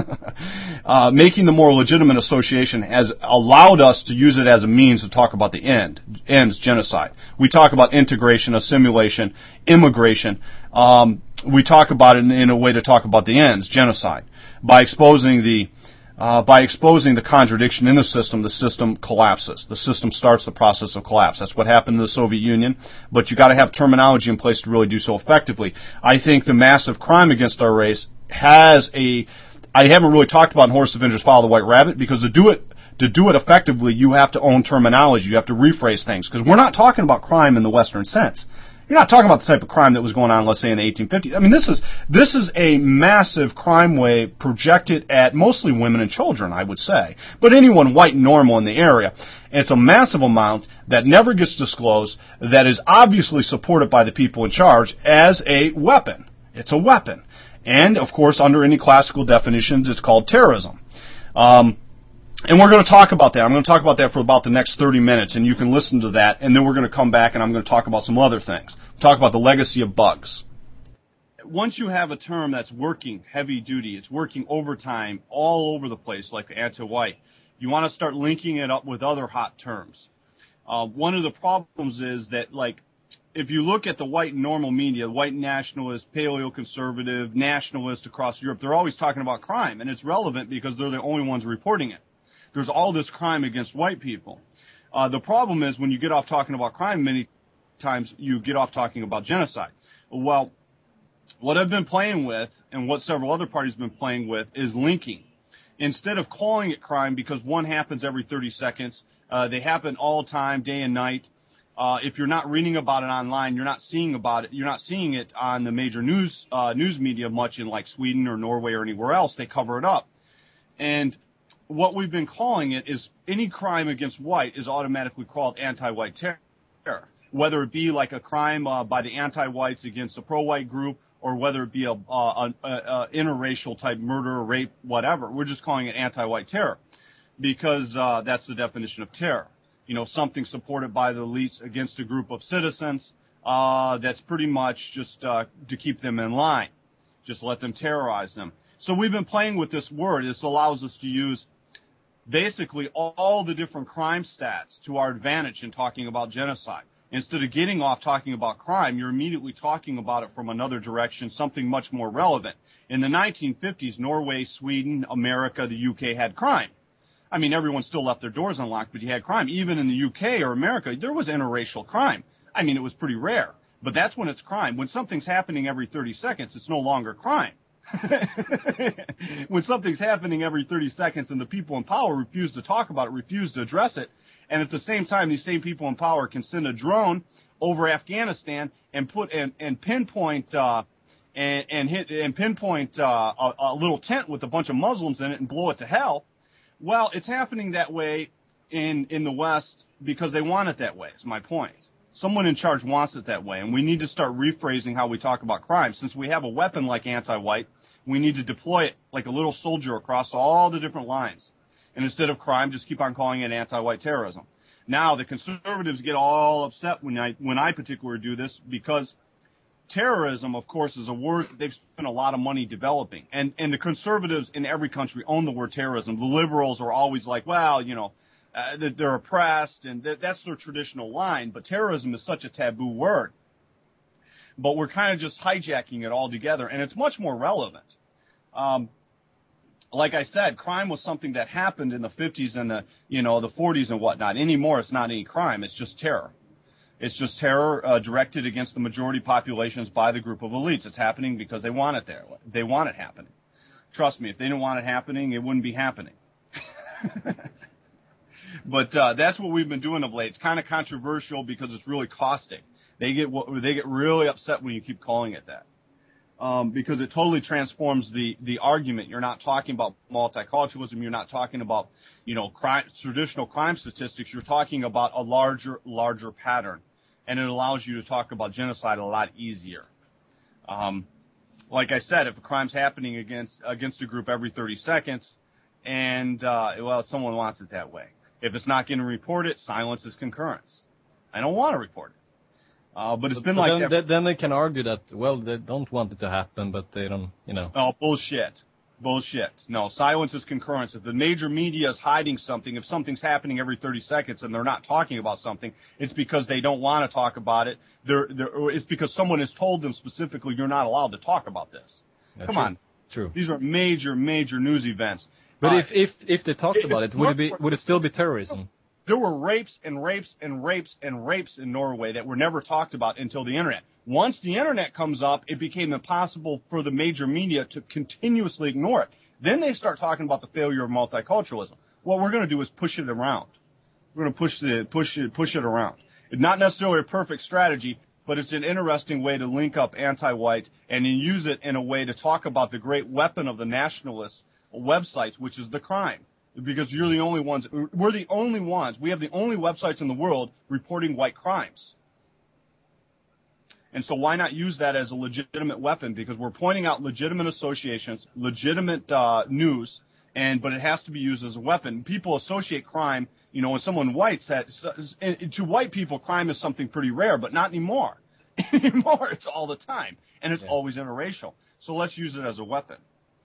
uh, making the more legitimate association has allowed us to use it as a means to talk about the end. Ends, genocide. We talk about integration, assimilation, immigration. Um, we talk about it in, in a way to talk about the ends, genocide. By exposing the uh, by exposing the contradiction in the system, the system collapses. The system starts the process of collapse. That's what happened in the Soviet Union, but you got to have terminology in place to really do so effectively. I think the massive crime against our race has a I haven't really talked about in Horse Avengers Follow the White Rabbit because to do it to do it effectively, you have to own terminology. You have to rephrase things because we're not talking about crime in the Western sense. You're not talking about the type of crime that was going on, let's say, in the eighteen fifties. I mean, this is this is a massive crime wave projected at mostly women and children, I would say, but anyone white and normal in the area. It's a massive amount that never gets disclosed, that is obviously supported by the people in charge as a weapon. It's a weapon. And, of course, under any classical definitions, it's called terrorism. Um, and we're going to talk about that. I'm going to talk about that for about the next thirty minutes, and you can listen to that, and then we're going to come back and I'm going to talk about some other things. Talk about the legacy of bugs. Once you have a term that's working heavy duty, it's working overtime all over the place, like anti-white, you want to start linking it up with other hot terms. Uh, one of the problems is that, like, if you look at the white normal media, white nationalist, paleo-conservative, nationalist across Europe, they're always talking about crime, and it's relevant because they're the only ones reporting it. There's all this crime against white people. Uh, the problem is when you get off talking about crime, many times you get off talking about genocide. Well, what I've been playing with, and what several other parties have been playing with, is linking. Instead of calling it crime, because one happens every thirty seconds, uh, they happen all the time, day and night. Uh, if you're not reading about it online, you're not seeing about it. You're not seeing it on the major news uh, news media much in like Sweden or Norway or anywhere else. They cover it up, and what we've been calling it is any crime against white is automatically called anti-white terror, whether it be like a crime uh, by the anti-whites against a pro-white group, or whether it be a, a, a, a interracial type murder, rape, whatever. We're just calling it anti-white terror because uh, that's the definition of terror. You know, something supported by the elites against a group of citizens uh, that's pretty much just uh, to keep them in line, just let them terrorize them. So we've been playing with this word. This allows us to use basically all the different crime stats to our advantage in talking about genocide. Instead of getting off talking about crime, you're immediately talking about it from another direction, something much more relevant. In the nineteen fifties, Norway, Sweden, America, the U K had crime. I mean, everyone still left their doors unlocked, but you had crime. Even in the U K or America, there was interracial crime. I mean, it was pretty rare, but that's when it's crime. When something's happening every thirty seconds, it's no longer crime. When something's happening every thirty seconds and the people in power refuse to talk about it, refuse to address it, and at the same time, these same people in power can send a drone over Afghanistan and put and, and pinpoint uh, and, and hit and pinpoint uh, a, a little tent with a bunch of Muslims in it and blow it to hell. Well, it's happening that way in in the West because they want it that way. Is my point. Someone in charge wants it that way, and we need to start rephrasing how we talk about crime. Since we have a weapon like anti-white, we need to deploy it like a little soldier across all the different lines. And instead of crime, just keep on calling it anti-white terrorism. Now, the conservatives get all upset when I when I particularly do this because terrorism, of course, is a word that they've spent a lot of money developing. And and the conservatives in every country own the word terrorism. The liberals are always like, well, you know, uh, they're oppressed, and th- that's their traditional line. But terrorism is such a taboo word. But we're kind of just hijacking it all together, and it's much more relevant. Um, like I said, crime was something that happened in the fifties and the, you know, the forties and whatnot. Anymore, it's not any crime. It's just terror. It's just terror uh, directed against the majority populations by the group of elites. It's happening because they want it there. They want it happening. Trust me, if they didn't want it happening, it wouldn't be happening. But uh, that's what we've been doing of late. It's kind of controversial because it's really caustic. They get they get really upset when you keep calling it that. Um, because it totally transforms the, the argument. You're not talking about multiculturalism. You're not talking about, you know, crime, traditional crime statistics. You're talking about a larger, larger pattern. And it allows you to talk about genocide a lot easier. Um, like I said, if a crime's happening against, against a group every thirty seconds, and, uh, well, someone wants it that way. If it's not getting reported, silence is concurrence. I don't want to report it. Uh, but it's but, been but like then, that. Then they can argue that, well, they don't want it to happen, but they don't, you know. Oh, bullshit. Bullshit. No, silence is concurrence. If the major media is hiding something, if something's happening every thirty seconds and they're not talking about something, it's because they don't want to talk about it. They're, they're, or it's because someone has told them specifically, you're not allowed to talk about this. Yeah, Come true. on. True. These are major, major news events. But uh, if, if, if they talked about it, would it be, would it still be terrorism? There were rapes and rapes and rapes and rapes in Norway that were never talked about until the Internet. Once the Internet comes up, it became impossible for the major media to continuously ignore it. Then they start talking about the failure of multiculturalism. What we're going to do is push it around. We're going to push the push it push it around. It's not necessarily a perfect strategy, but it's an interesting way to link up anti-white and then use it in a way to talk about the great weapon of the nationalist websites, which is the crime. Because you're the only ones, we're the only ones, we have the only websites in the world reporting white crimes. And so why not use that as a legitimate weapon? Because we're pointing out legitimate associations, legitimate uh, news, and but it has to be used as a weapon. People associate crime, you know, when someone whites that, to white people, crime is something pretty rare, but not anymore. Anymore, it's all the time, and it's yeah. always interracial. So let's use it as a weapon.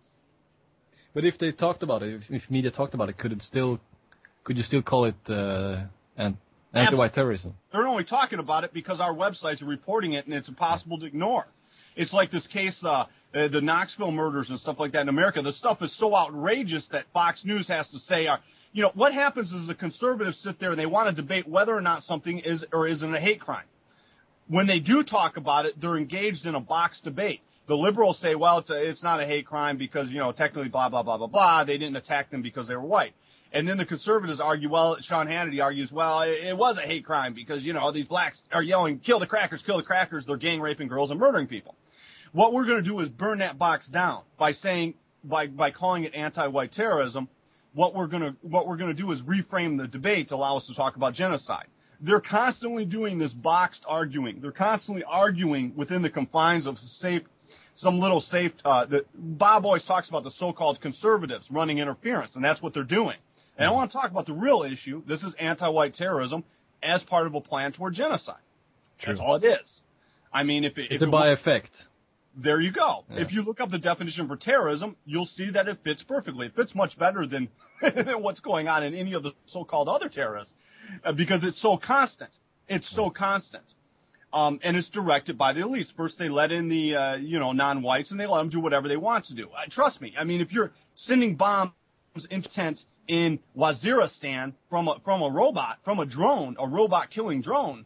But if they talked about it, if, if media talked about it, could it still, could you still call it uh, an anti-white terrorism? They're only talking about it because our websites are reporting it, and it's impossible to ignore. It's like this case, uh, uh, the Knoxville murders and stuff like that in America. The stuff is so outrageous that Fox News has to say, uh, you know, what happens is the conservatives sit there and they want to debate whether or not something is or isn't a hate crime. When they do talk about it, they're engaged in a box debate. The liberals say, well, it's a, it's not a hate crime because, you know, technically blah, blah, blah, blah, blah. They didn't attack them because they were white. And then the conservatives argue, well, Sean Hannity argues, well, it, it was a hate crime because, you know, these blacks are yelling, kill the crackers, kill the crackers. They're gang raping girls and murdering people. What we're going to do is burn that box down by saying, by, by calling it anti-white terrorism. What we're going to, what we're going to do is reframe the debate to allow us to talk about genocide. They're constantly doing this boxed arguing. They're constantly arguing within the confines of safe, some little safe, uh, the, Bob always talks about the so-called conservatives running interference, and that's what they're doing. And I want to talk about the real issue. This is anti-white terrorism as part of a plan toward genocide. True. That's all it is. I mean, if it, it's if a it by were, effect. There you go. Yeah. If you look up the definition for terrorism, you'll see that it fits perfectly. It fits much better than, than what's going on in any of the so-called other terrorists, uh, because it's so constant. It's so constant. Um, and it's directed by the elites. First, they let in the, uh, you know, non-whites, and they let them do whatever they want to do. Uh, trust me. I mean, if you're sending bombs into tent in Waziristan from a, from a robot, from a drone, a robot-killing drone,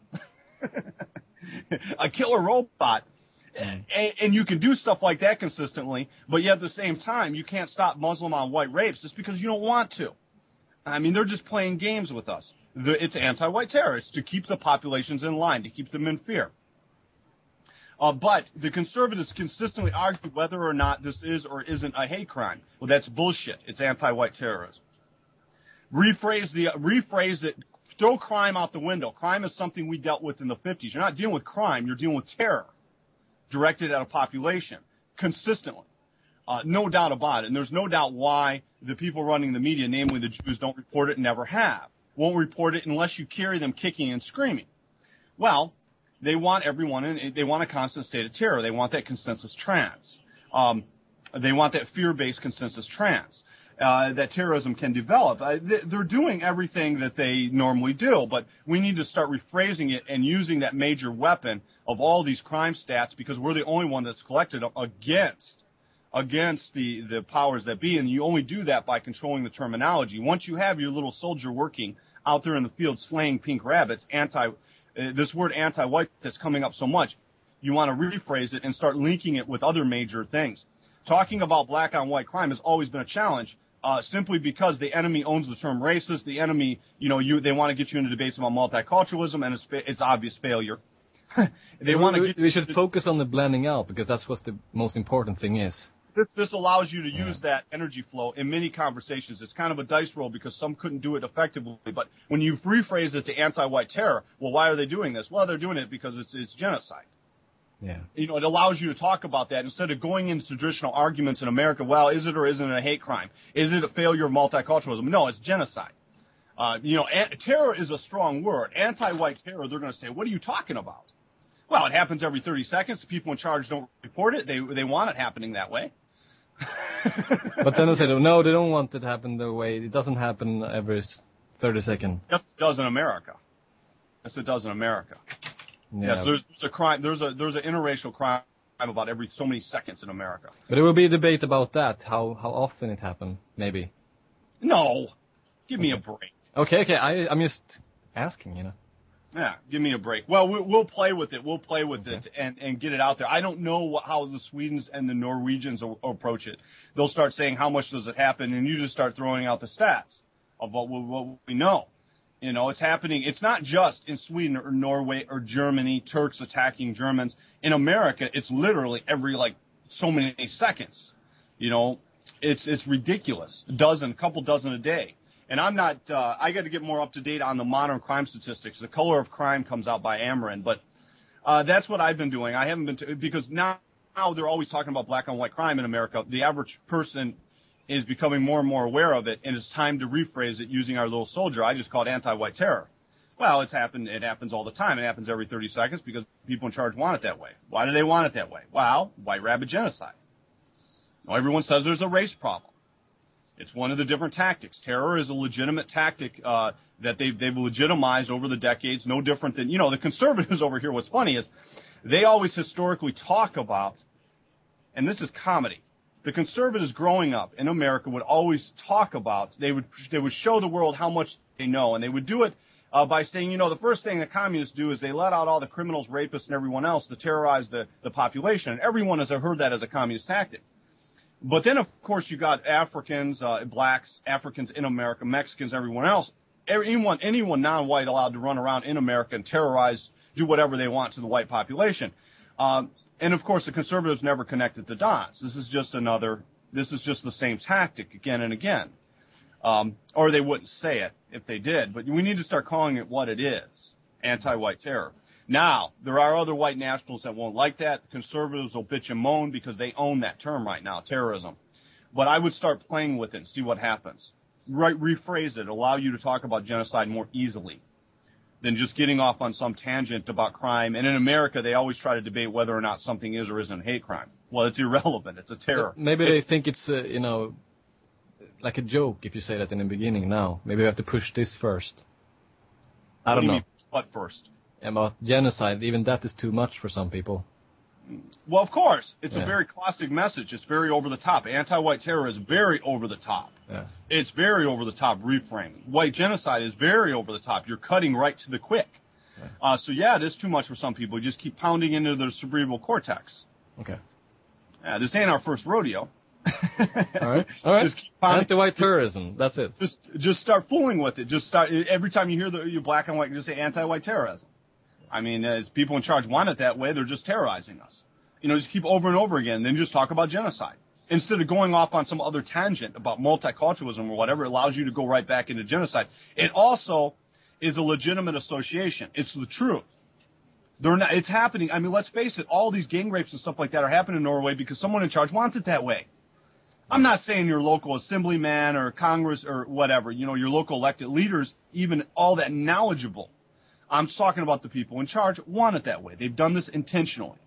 a killer robot, and, and you can do stuff like that consistently, but yet at the same time, you can't stop Muslim on white rapes just because you don't want to. I mean, they're just playing games with us. The, it's anti-white terrorists to keep the populations in line, to keep them in fear. Uh, but the conservatives consistently argue whether or not this is or isn't a hate crime. Well, that's bullshit. It's anti-white terrorism. Rephrase the rephrase it. Throw crime out the window. Crime is something we dealt with in the fifties. You're not dealing with crime. You're dealing with terror directed at a population consistently. Uh, no doubt about it. And there's no doubt why the people running the media, namely the Jews, don't report it and never have. Won't report it unless you carry them kicking and screaming. Well, they want everyone in, they want a constant state of terror. They want that consensus trance. Um, they want that fear-based consensus trance. Uh, that terrorism can develop. Uh, they're doing everything that they normally do, but we need to start rephrasing it and using that major weapon of all these crime stats because we're the only one that's collected against against the, the powers that be, and you only do that by controlling the terminology. Once you have your little soldier working out there in the field slaying pink rabbits, anti, uh, this word anti-white that's coming up so much, you want to rephrase it and start linking it with other major things. Talking about black on white crime has always been a challenge. Uh, simply because the enemy owns the term racist, the enemy, you know, you they want to get you into debates about multiculturalism, and it's, it's obvious failure. they want to. We should focus on the blending out because that's what the most important thing is. This, this allows you to use yeah. that energy flow in many conversations. It's kind of a dice roll because some couldn't do it effectively. But when you rephrase it to anti-white terror, well, why are they doing this? Well, they're doing it because it's, it's genocide. Yeah. You know, it allows you to talk about that instead of going into traditional arguments in America. Well, is it or isn't it a hate crime? Is it a failure of multiculturalism? No, it's genocide. Uh, you know, a- terror is a strong word. Anti-white terror, they're going to say, what are you talking about? Well, it happens every thirty seconds. The people in charge don't report it. They they want it happening that way. But then they say, no, they don't want it to happen that way. It doesn't happen every thirty seconds. Yes, it does in America. Yes, it does in America. Yeah. Yes, there's, there's a crime. There's a there's an interracial crime about every so many seconds in America. But it will be a debate about that. How how often it happened? Maybe. No, give me okay. a break. Okay, okay. I I'm just asking, you know. Yeah, give me a break. Well, we, we'll play with it. We'll play with okay. it and and get it out there. I don't know what, how the Swedes and the Norwegians will, will approach it. They'll start saying how much does it happen, and you just start throwing out the stats of what we, what we know. You know, it's happening. It's not just in Sweden or Norway or Germany, Turks attacking Germans. In America, it's literally every, like, so many seconds. You know, it's it's ridiculous. A dozen, a couple dozen a day. And I'm not, uh, I got to get more up to date on the modern crime statistics. The Color of Crime comes out by Amarin, but uh, that's what I've been doing. I haven't been, to, because now, now they're always talking about black on white crime in America. The average person is becoming more and more aware of it, and it's time to rephrase it using our little soldier. I just call it anti-white terror. Well, it's happened, it happens all the time. It happens every thirty seconds because people in charge want it that way. Why do they want it that way? Well, white rabbit genocide. Now, everyone says there's a race problem. It's one of the different tactics. Terror is a legitimate tactic uh, that they've, they've legitimized over the decades, no different than, you know, the conservatives over here. What's funny is they always historically talk about, and this is comedy, the conservatives growing up in America would always talk about, they would they would show the world how much they know, and they would do it uh, by saying, you know, the first thing the communists do is they let out all the criminals, rapists, and everyone else to terrorize the, the population, and everyone has heard that as a communist tactic. But then, of course, you got Africans, uh, blacks, Africans in America, Mexicans, everyone else, anyone, anyone non-white allowed to run around in America and terrorize, do whatever they want to the white population. Um, And, of course, the conservatives never connected the dots. This is just another, this is just the same tactic again and again. Um, or they wouldn't say it if they did. But we need to start calling it what it is, anti-white terror. Now, there are other white nationals that won't like that. The conservatives will bitch and moan because they own that term right now, terrorism. But I would start playing with it and see what happens. Right, rephrase it, allow you to talk about genocide more easily than just getting off on some tangent about crime. And in America, they always try to debate whether or not something is or isn't hate crime. Well, it's irrelevant. It's a terror. Maybe it's, they think it's, uh, you know, like a joke if you say that in the beginning now. Maybe we have to push this first. I don't what do you know. mean, what first? About genocide, even that is too much for some people. Well, of course. It's yeah. a very caustic message. It's very over the top. Anti-white terror is very over the top. Yeah. It's very over the top reframing. White genocide is very over the top. You're cutting right to the quick. Yeah. Uh, so, yeah, it is too much for some people. You just keep pounding into their cerebral cortex. Okay. Yeah, this ain't our first rodeo. All right. All right. Just keep pounding. Anti-white terrorism. That's it. Just just start fooling with it. Just start every time you hear the you black and white, just say anti-white terrorism. I mean, as people in charge want it that way, they're just terrorizing us. You know, just keep over and over again. Then just talk about genocide instead of going off on some other tangent about multiculturalism or whatever. It allows you to go right back into genocide. It also is a legitimate association. It's the truth. They're not. It's happening. I mean, let's face it. All these gang rapes and stuff like that are happening in Norway because someone in charge wants it that way. I'm not saying your local assemblyman or Congress or whatever, you know, your local elected leaders, even all that knowledgeable. I'm talking about the people in charge want it that way. They've done this intentionally.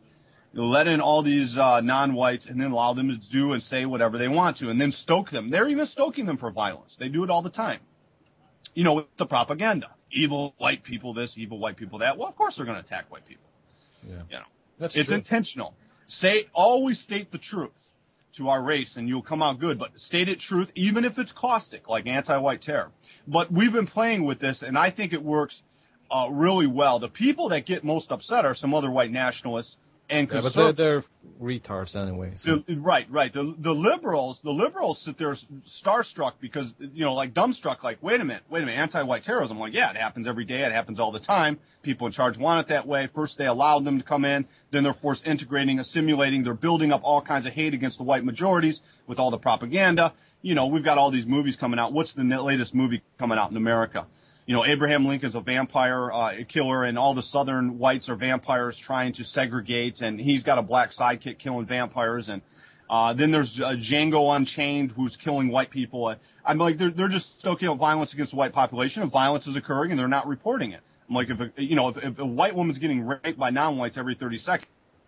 You let in all these uh, non-whites and then allow them to do and say whatever they want to and then stoke them. They're even stoking them for violence. They do it all the time. You know, with the propaganda. Evil white people this, evil white people that. Well, of course they're going to attack white people. Yeah. You know, That's it's true. intentional. Say, always state the truth to our race and you'll come out good. But state it truth, even if it's caustic, like anti-white terror. But we've been playing with this, and I think it works uh, really well. The people that get most upset are some other white nationalists and Yeah, but conserv- they're, they're retards anyway. So. the, right, right. The the liberals, the liberals sit there starstruck because, you know, like dumbstruck, like, wait a minute, wait a minute, anti-white terrorism. I'm like, yeah, it happens every day. It happens all the time. People in charge want it that way. First they allowed them to come in. Then they're forced integrating, assimilating. They're building up all kinds of hate against the white majorities with all the propaganda. You know, we've got all these movies coming out. What's the latest movie coming out in America? You know, Abraham Lincoln's a vampire uh, killer, and all the southern whites are vampires trying to segregate, and he's got a black sidekick killing vampires. And uh, then there's uh, Django Unchained, who's killing white people. Uh, I'm like, they're, they're just stoking up violence against the white population, and violence is occurring, and they're not reporting it. I'm like, if a, you know, if, if a white woman's getting raped by non-whites every thirty seconds,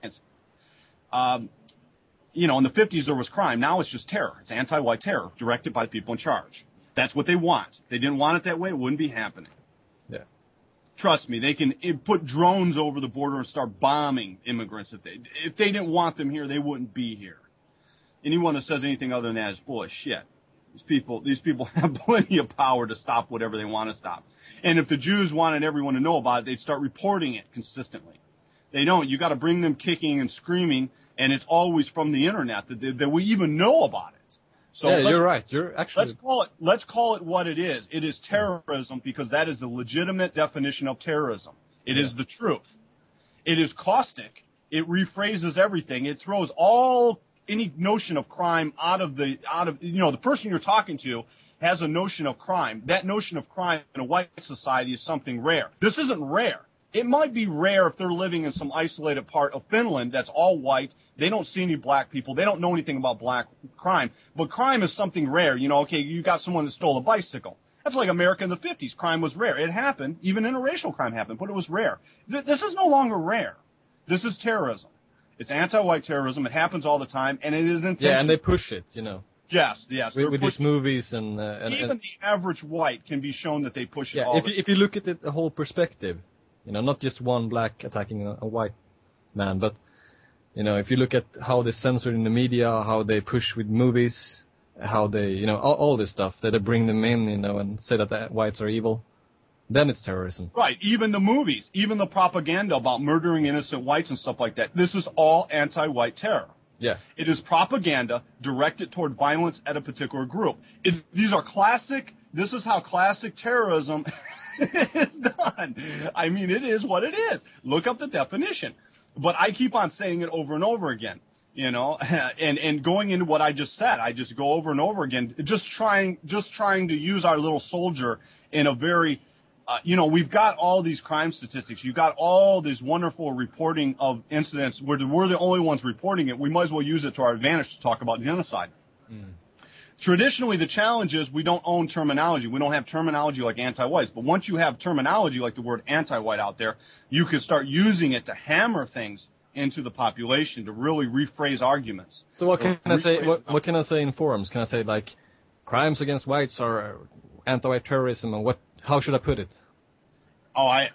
um, you know, in the fifties there was crime. Now it's just terror. It's anti-white terror directed by the people in charge. That's what they want. If they didn't want it that way, it wouldn't be happening. Yeah. Trust me, they can put drones over the border and start bombing immigrants. If they if they didn't want them here, they wouldn't be here. Anyone that says anything other than that is full of shit. These people, these people have plenty of power to stop whatever they want to stop. And if the Jews wanted everyone to know about it, they'd start reporting it consistently. They don't. You got to bring them kicking and screaming, and it's always from the internet that, they, that we even know about it. So yeah, let's- you're right. You're actually. Let's call it. Let's call it what it is. It is terrorism because that is the legitimate definition of terrorism. It is the truth. It is caustic. It rephrases everything. It throws all any notion of crime out of the out of you know the person you're talking to has a notion of crime. That notion of crime in a white society is something rare. This isn't rare. It might be rare if they're living in some isolated part of Finland that's all white. They don't see any black people. They don't know anything about black crime. But crime is something rare. You know, okay, you got someone that stole a bicycle. That's like America in the fifties. Crime was rare. It happened. Even interracial crime happened, but it was rare. Th- this is no longer rare. This is terrorism. It's anti-white terrorism. It happens all the time, and it is intentional. Yeah, and they push it, you know. Yes, yes. With, they're with these pushing- movies and, uh, and Even and, the average white can be shown that they push it yeah. all If the you, if you look at it, the whole perspective, you know, not just one black attacking a, a white man, but you know, if you look at how they censor in the media, how they push with movies, how they, you know, all, all this stuff that they bring them in, you know, and say that the whites are evil, then it's terrorism. Right, even the movies, even the propaganda about murdering innocent whites and stuff like that. This is all anti-white terror. Yeah. It is propaganda directed toward violence at a particular group. It, these are classic, this is how classic terrorism is done. I mean, it is what it is. Look up the definition. But I keep on saying it over and over again, you know, and, and going into what I just said, I just go over and over again, just trying, just trying to use our little soldier in a very, Uh, you know, we've got all these crime statistics. You've got all this wonderful reporting of incidents. We're the, we're the only ones reporting it. We might as well use it to our advantage to talk about genocide. Mm. Traditionally, the challenge is we don't own terminology. We don't have terminology like anti-whites. But once you have terminology like the word anti-white out there, you can start using it to hammer things into the population to really rephrase arguments. So what can I say? Rephrase What, what can I say in forums? Can I say like, crimes against whites are anti-white terrorism, and what? How should I put it? Oh, I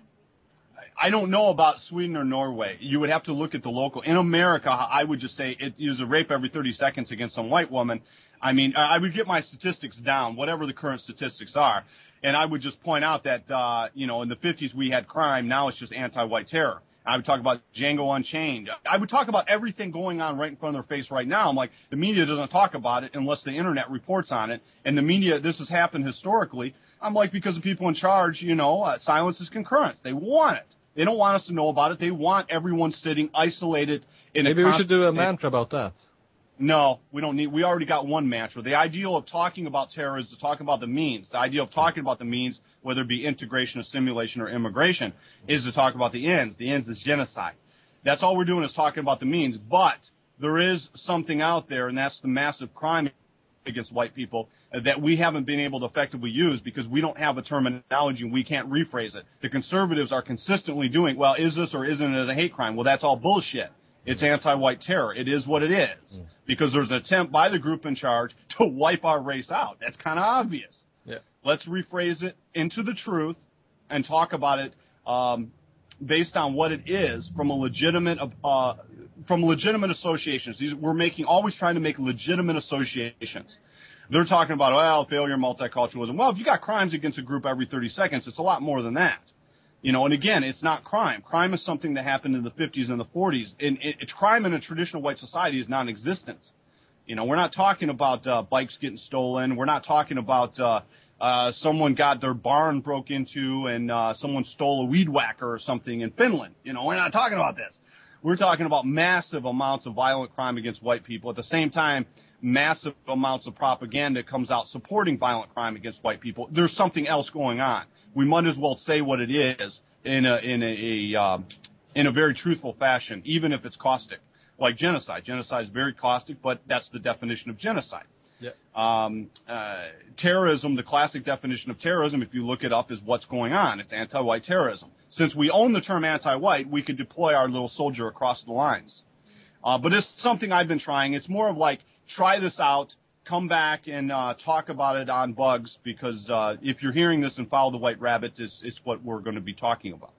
I don't know about Sweden or Norway. You would have to look at the local. In America, I would just say it is a rape every thirty seconds against some white woman. I mean, I would get my statistics down, whatever the current statistics are, and I would just point out that, uh, you know, in the fifties we had crime. Now it's just anti-white terror. I would talk about Django Unchained. I would talk about everything going on right in front of their face right now. I'm like, the media doesn't talk about it unless the internet reports on it. And the media, this has happened historically. I'm like, because the people in charge, you know, uh, silence is concurrence. They want it. They don't want us to know about it. They want everyone sitting isolated in Maybe a we should do a constant state. mantra about that. No, we don't need. We already got one mantra. The ideal of talking about terror is to talk about the means. The idea of talking about the means, whether it be integration, assimilation, or immigration, is to talk about the ends. The ends is genocide. That's all we're doing is talking about the means. But there is something out there, and that's the massive crime against white people that we haven't been able to effectively use because we don't have a terminology and we can't rephrase it. The conservatives are consistently doing, well, is this or isn't it a hate crime? Well, that's all bullshit. It's anti-white terror. It is what it is. Mm. Because there's an attempt by the group in charge to wipe our race out. That's kind of obvious. Yeah. Let's rephrase it into the truth and talk about it um, based on what it is from a legitimate uh, from legitimate associations. These, we're making always trying to make legitimate associations. They're talking about, well, failure, multiculturalism. Well, if you got crimes against a group every thirty seconds, it's a lot more than that. You know, and again, it's not crime. Crime is something that happened in the fifties and the forties. And it, it's crime in a traditional white society is non-existent. You know, we're not talking about uh, bikes getting stolen. We're not talking about uh, uh, someone got their barn broke into and uh, someone stole a weed whacker or something in Finland. You know, we're not talking about this. We're talking about massive amounts of violent crime against white people. At the same time, massive amounts of propaganda comes out supporting violent crime against white people. There's something else going on. We might as well say what it is in a in a, a um, in a very truthful fashion, even if it's caustic, like genocide. Genocide is very caustic, but that's the definition of genocide. Yeah. Um, uh, terrorism, the classic definition of terrorism, if you look it up, is what's going on. It's anti-white terrorism. Since we own the term anti-white, we could deploy our little soldier across the lines. Uh, but it's something I've been trying. It's more of like, try this out, come back and uh, talk about it on Bugs, because uh, if you're hearing this and follow the White Rabbits, it's, it's what we're going to be talking about.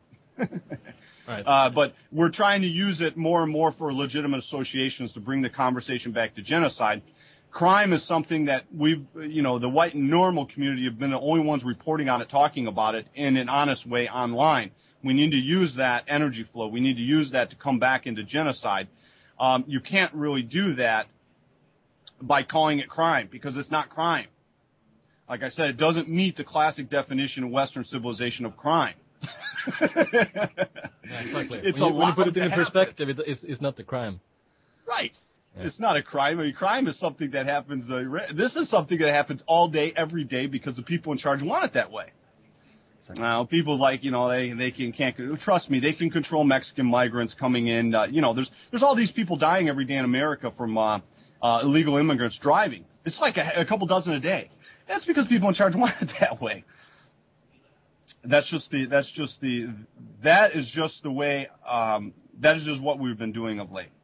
Right. Uh, but we're trying to use it more and more for legitimate associations to bring the conversation back to genocide. Crime is something that we've, you know, the white and normal community have been the only ones reporting on it, talking about it in an honest way online. We need to use that energy flow. We need to use that to come back into genocide. Um, you can't really do that by calling it crime, because it's not crime. Like I said, it doesn't meet the classic definition of Western civilization of crime. Yeah, exactly. It's when, a you, when you put lot it in to perspective, it, it's, it's not a crime. Right. Yeah. It's not a crime. I mean, crime is something that happens. Uh, re- this is something that happens all day, every day, because the people in charge want it that way. Now, people like, you know, they they can can't trust me. They can control Mexican migrants coming in. Uh, you know, there's there's all these people dying every day in America from uh, uh, illegal immigrants driving. It's like a, a couple dozen a day. That's because people in charge want it that way. That's just the that's just the that is just the way um, that is just what we've been doing of late.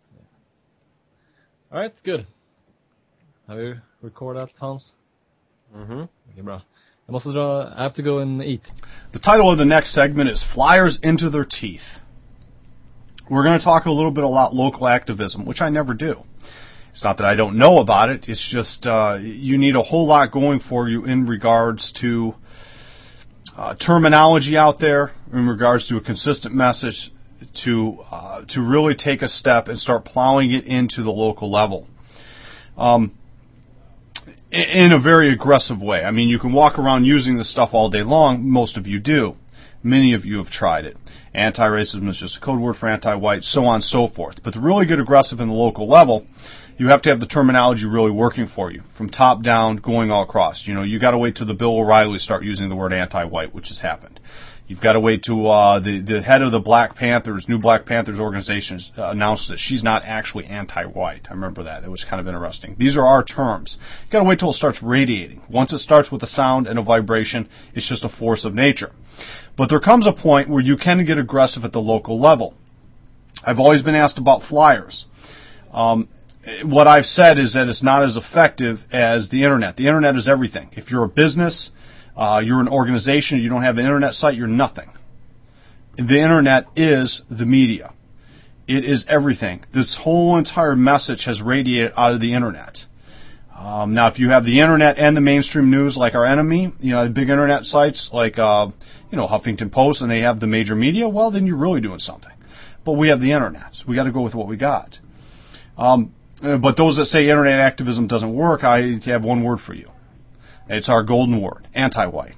All right, good. Have you recorded that, Hans? Mm-hmm. Okay, bra. Jag måste dra, I have to go and eat. The title of the next segment is Flyers Into Their Teeth. We're going to talk a little bit about local activism, which I never do. It's not that I don't know about it. It's just uh, you need a whole lot going for you in regards to uh, terminology out there, in regards to a consistent message, to uh, to really take a step and start plowing it into the local level. Um, in a very aggressive way. I mean, you can walk around using this stuff all day long. Most of you do. Many of you have tried it. Anti-racism is just a code word for anti-white, so on and so forth. But to really get aggressive in the local level, you have to have the terminology really working for you, from top down, going all across. You know, you got to wait till the Bill O'Reilly start using the word anti-white, which has happened. You've got to wait to uh, the the head of the Black Panthers, new Black Panthers organization, uh, announced that she's not actually anti-white. I remember that. It was kind of interesting. These are our terms. You've got to wait till it starts radiating. Once it starts with a sound and a vibration, it's just a force of nature. But there comes a point where you can get aggressive at the local level. I've always been asked about flyers. Um, what I've said is that it's not as effective as the Internet. The Internet is everything. If you're a business, Uh, you're an organization, you don't have an internet site, you're nothing. The internet is the media. It is everything. This whole entire message has radiated out of the internet. Um, now, if you have the internet and the mainstream news like our enemy, you know, the big internet sites like, uh, you know, Huffington Post, and they have the major media, well, then you're really doing something. But we have the internet, so we got to go with what we got. Um, but those that say internet activism doesn't work, I have one word for you. It's our golden word, anti-white.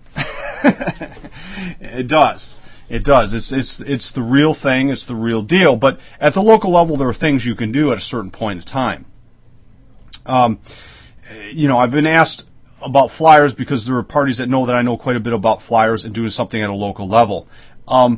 It does. It does. It's it's it's the real thing. It's the real deal. But at the local level, there are things you can do at a certain point in time. Um, you know, I've been asked about flyers because there are parties that know that I know quite a bit about flyers and doing something at a local level. Um,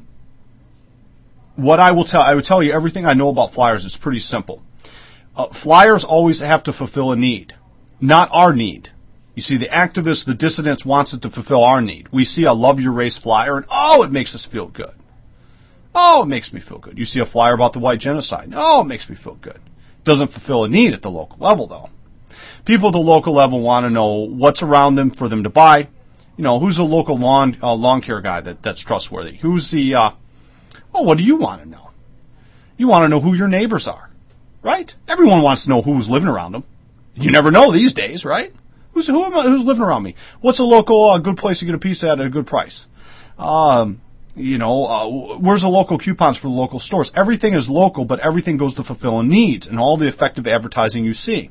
what I will tell, I would tell you everything I know about flyers is pretty simple. Uh, flyers always have to fulfill a need, not our need. You see, the activists, the dissidents wants it to fulfill our need. We see a Love Your Race flyer, and oh, it makes us feel good. Oh, it makes me feel good. You see a flyer about the white genocide. Oh, it makes me feel good. Doesn't fulfill a need at the local level, though. People at the local level want to know what's around them for them to buy. You know, who's a local lawn uh, lawn care guy that, that's trustworthy? Who's the, uh, oh, what do you want to know? You want to know who your neighbors are, right? Everyone wants to know who's living around them. You never know these days, right? Who's who am I, who's living around me? What's a local uh, good place to get a piece at at a good price? Um, you know, uh, where's the local coupons for the local stores? Everything is local, but everything goes to fulfill a need and all the effective advertising you see.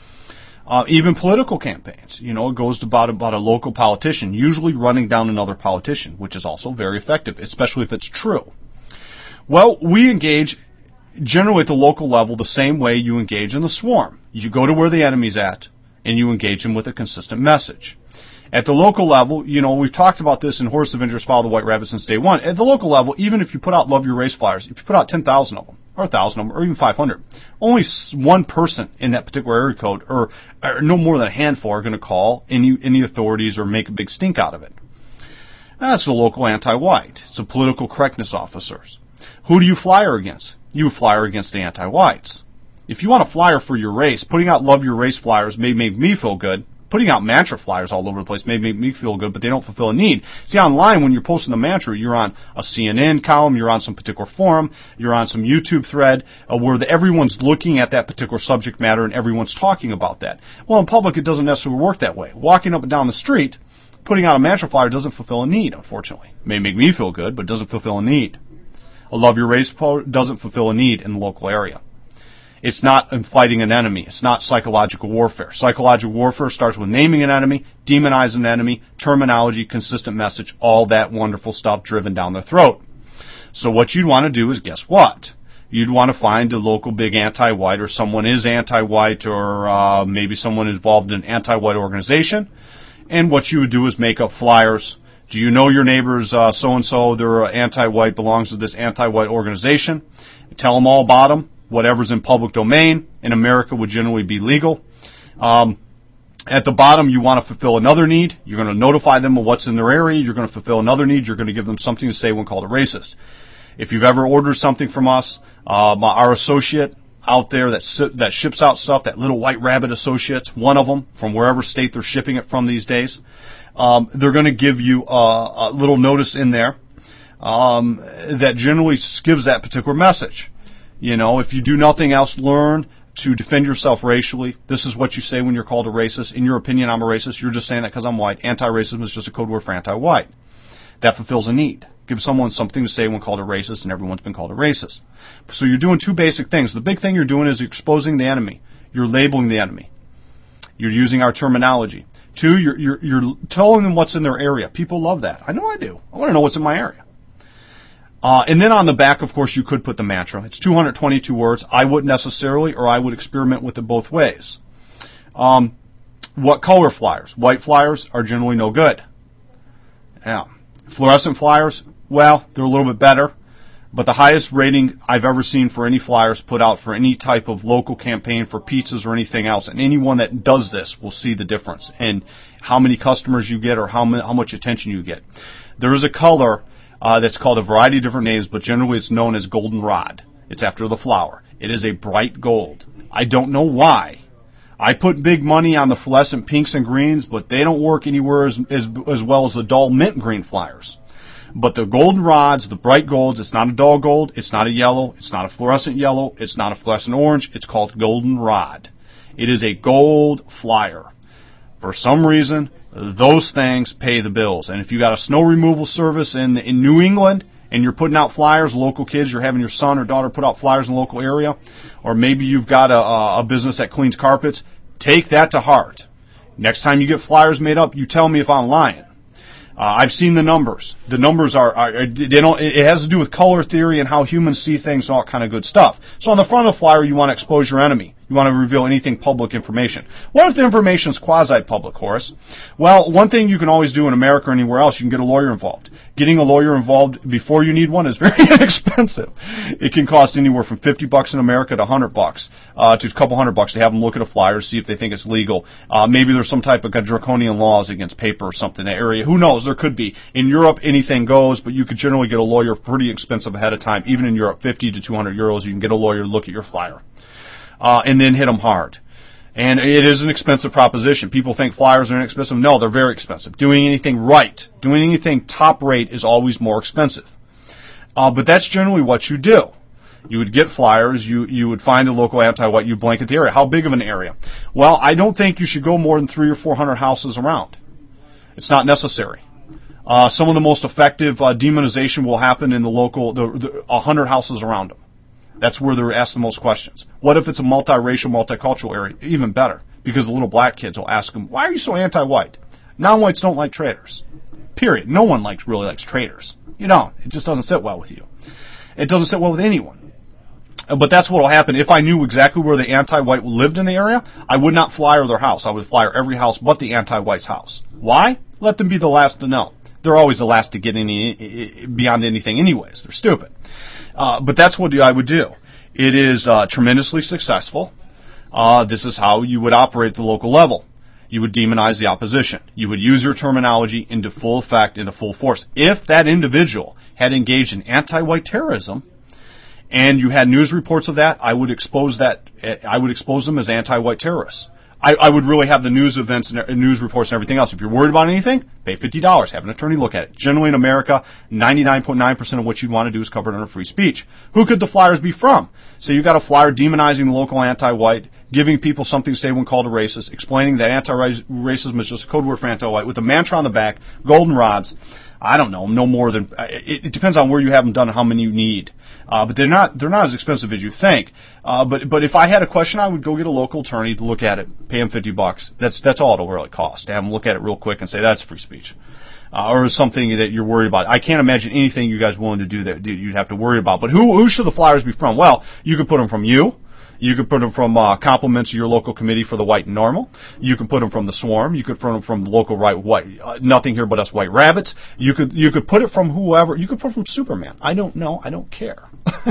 Uh, even political campaigns, you know, it goes about about a local politician, usually running down another politician, which is also very effective, especially if it's true. Well, we engage generally at the local level the same way you engage in the swarm. You go to where the enemy's at, and you engage them with a consistent message. At the local level, you know, we've talked about this in Horse Avengers Follow the White Rabbit since day one. At the local level, even if you put out Love Your Race flyers, if you put out ten thousand of them, or one thousand of them, or even five hundred, only one person in that particular area code, or, or no more than a handful, are going to call any, any authorities or make a big stink out of it. That's the local anti-white. It's the political correctness officers. Who do you flyer against? You flyer against the anti-whites. If you want a flyer for your race, putting out Love Your Race flyers may make me feel good. Putting out mantra flyers all over the place may make me feel good, but they don't fulfill a need. See, online, when you're posting the mantra, you're on a C N N column, you're on some particular forum, you're on some YouTube thread uh, where the, everyone's looking at that particular subject matter and everyone's talking about that. Well, in public, it doesn't necessarily work that way. Walking up and down the street, putting out a mantra flyer doesn't fulfill a need, unfortunately. It may make me feel good, but it doesn't fulfill a need. A Love Your Race doesn't fulfill a need in the local area. It's not in fighting an enemy. It's not psychological warfare. Psychological warfare starts with naming an enemy, demonizing an enemy, terminology, consistent message, all that wonderful stuff driven down their throat. So what you'd want to do is, guess what? You'd want to find a local big anti-white, or someone is anti-white, or uh, maybe someone involved in an anti-white organization. And what you would do is make up flyers. Do you know your neighbors, uh, so-and-so, they're anti-white, belongs to this anti-white organization? Tell them all about them. Whatever's in public domain in America would generally be legal. Um, at the bottom, you want to fulfill another need. You're going to notify them of what's in their area. You're going to fulfill another need. You're going to give them something to say when called a racist. If you've ever ordered something from us, um, our associate out there that si- that ships out stuff, that little White Rabbit associates, one of them from wherever state they're shipping it from these days, um, they're going to give you a, a little notice in there um, that generally gives that particular message. You know, if you do nothing else, learn to defend yourself racially. This is what you say when you're called a racist. In your opinion, I'm a racist. You're just saying that because I'm white. Anti-racism is just a code word for anti-white. That fulfills a need. Give someone something to say when called a racist, and everyone's been called a racist. So you're doing two basic things. The big thing you're doing is exposing the enemy. You're labeling the enemy. You're using our terminology. Two, you're, you're, you're telling them what's in their area. People love that. I know I do. I want to know what's in my area. Uh, and then on the back, of course, you could put the mantra. It's two hundred twenty-two words. I wouldn't necessarily, or I would experiment with it both ways. Um, what color flyers? White flyers are generally no good. Yeah. Fluorescent flyers, well, they're a little bit better. But the highest rating I've ever seen for any flyers put out for any type of local campaign for pizzas or anything else, and anyone that does this will see the difference in how many customers you get or how, ma- how much attention you get. There is a color Uh, that's called a variety of different names, but generally it's known as goldenrod. It's after the flower. It is a bright gold. I don't know why. I put big money on the fluorescent pinks and greens, but they don't work anywhere as, as, as well as the dull mint green flyers. But the goldenrods, the bright golds, it's not a dull gold, it's not a yellow, it's not a fluorescent yellow, it's not a fluorescent orange, it's called goldenrod. It is a gold flyer. For some reason, those things pay the bills. And if you got a snow removal service in in New England and you're putting out flyers, local kids, you're having your son or daughter put out flyers in the local area, or maybe you've got a, a business that cleans carpets, take that to heart. Next time you get flyers made up, you tell me if I'm lying. Uh, I've seen the numbers. The numbers are, are they don't. It has to do with color theory and how humans see things and all kind of good stuff. So on the front of the flyer, you want to expose your enemy. You want to reveal anything public information. What if the information is quasi-public, Horace? Well, one thing you can always do in America or anywhere else, you can get a lawyer involved. Getting a lawyer involved before you need one is very inexpensive. It can cost anywhere from fifty bucks in America to one hundred bucks, uh, to a couple hundred bucks to have them look at a flyer, see if they think it's legal. Uh, maybe there's some type of draconian laws against paper or something in that area. Who knows? There could be. In Europe, anything goes, but you could generally get a lawyer pretty expensive ahead of time. Even in Europe, fifty to two hundred euros, you can get a lawyer to look at your flyer. Uh, and then hit them hard. And it is an expensive proposition. People think flyers are inexpensive. No, they're very expensive. Doing anything right, doing anything top rate is always more expensive. Uh, but that's generally what you do. You would get flyers, you, you would find a local anti-white, you blanket the area. How big of an area? Well, I don't think you should go more than three or four hundred houses around. It's not necessary. Uh, some of the most effective uh, demonization will happen in the local, the, the one hundred houses around them. That's where they're asked the most questions. What if it's a multiracial, multicultural area? Even better, because the little black kids will ask them, why are you so anti-white? Non-whites don't like traitors. Period. No one likes really likes traitors. You know, it just doesn't sit well with you. It doesn't sit well with anyone. But that's what will happen. If I knew exactly where the anti-white lived in the area, I would not flyer their house. I would flyer every house but the anti-white's house. Why? Let them be the last to know. They're always the last to get any beyond anything anyways. They're stupid. Uh, but that's what I would do. It is uh, tremendously successful. Uh, this is how you would operate at the local level. You would demonize the opposition. You would use your terminology into full effect, into full force. If that individual had engaged in anti-white terrorism, and you had news reports of that, I would expose that. I would expose them as anti-white terrorists. I, I would really have the news events and news reports and everything else. If you're worried about anything, pay fifty dollars. Have an attorney look at it. Generally in America, ninety-nine point nine percent of what you'd want to do is covered under free speech. Who could the flyers be from? So you got a flyer demonizing the local anti-white, giving people something to say when called a racist, explaining that anti-racism is just a code word for anti-white, with a mantra on the back, golden rods. I don't know, no more than, it, it depends on where you have them done and how many you need. Uh, but they're not, they're not as expensive as you think. Uh, but, but if I had a question, I would go get a local attorney to look at it, pay him fifty bucks. That's, that's all it'll really cost, to have them look at it real quick and say that's free speech. Uh, or something that you're worried about. I can't imagine anything you guys are willing to do that you'd have to worry about. But who, who should the flyers be from? Well, you could put them from you. You could put them from uh, compliments of your local committee for the white and normal. You could put them from the swarm. You could put them from the local right white, uh, nothing here but us white rabbits. You could you could put it from whoever. You could put it from Superman. I don't know. I don't care.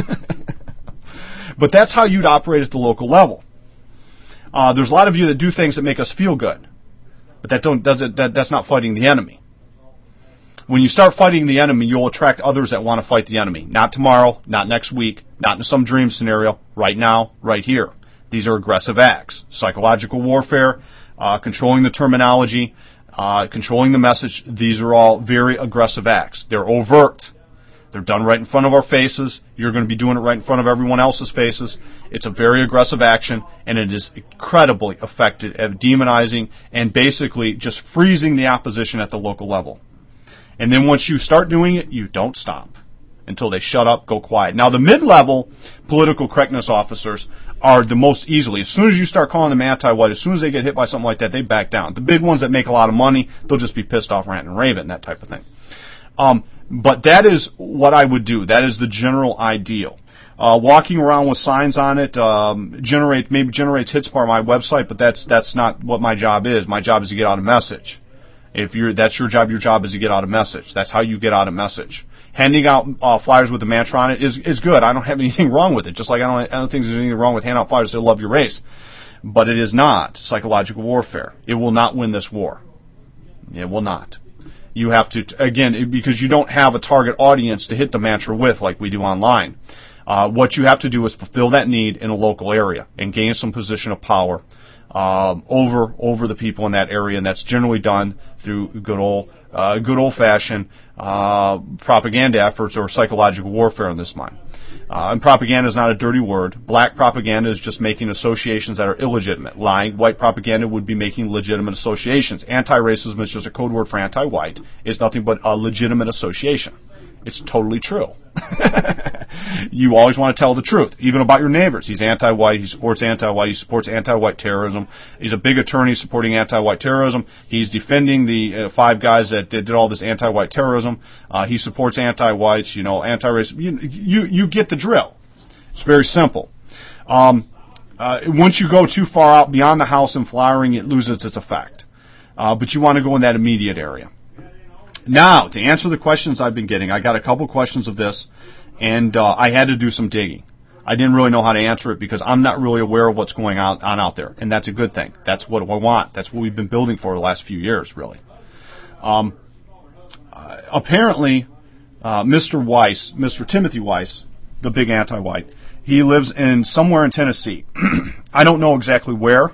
But that's how you'd operate at the local level. Uh, there's a lot of you that do things that make us feel good, but that don't does it. That, that's not fighting the enemy. When you start fighting the enemy, you'll attract others that want to fight the enemy. Not tomorrow, not next week, not in some dream scenario, right now, right here. These are aggressive acts. Psychological warfare, uh, controlling the terminology, uh, controlling the message. These are all very aggressive acts. They're overt. They're done right in front of our faces. You're going to be doing it right in front of everyone else's faces. It's a very aggressive action, and it is incredibly effective at demonizing and basically just freezing the opposition at the local level. And then once you start doing it, you don't stop until they shut up, go quiet. Now, the mid-level political correctness officers are the most easily. As soon as you start calling them anti-white, as soon as they get hit by something like that, they back down. The big ones that make a lot of money, they'll just be pissed off, ranting and raving, that type of thing. Um, but that is what I would do. That is the general ideal. Uh, walking around with signs on it, um, generate maybe generates hits for my website, but that's that's not what my job is. My job is to get out a message. If you're, that's your job, your job is to get out a message. That's how you get out a message. Handing out uh, flyers with a mantra on it is, is good. I don't have anything wrong with it. Just like I don't, I don't think there's anything wrong with handing out flyers that love your race. But it is not psychological warfare. It will not win this war. It will not. You have to, again, because you don't have a target audience to hit the mantra with like we do online. Uh, what you have to do is fulfill that need in a local area and gain some position of power Um, over over the people in that area, and that's generally done through good old uh, good old fashioned uh, propaganda efforts or psychological warfare in this mind. Uh, and propaganda is not a dirty word. Black propaganda is just making associations that are illegitimate. Lying white propaganda would be making legitimate associations. Anti-racism is just a code word for anti-white. It's nothing but a legitimate association. It's totally true. You always want to tell the truth, even about your neighbors. He's anti-white. He supports anti-white. He supports anti-white terrorism. He's a big attorney supporting anti-white terrorism. He's defending the uh, five guys that did, did all this anti-white terrorism. Uh, he supports anti-whites, you know, anti-racism. You, you, you get the drill. It's very simple. Um, uh, once you go too far out beyond the house and flyering, it loses its effect. Uh, but you want to go in that immediate area. Now, to answer the questions I've been getting, I got a couple questions of this, and uh, I had to do some digging. I didn't really know how to answer it because I'm not really aware of what's going on, on out there, and that's a good thing. That's what I want. That's what we've been building for the last few years, really. Um, uh, apparently, uh, Mister Weiss, Mister Timothy Weiss, the big anti-white, he lives in somewhere in Tennessee. I don't know exactly where,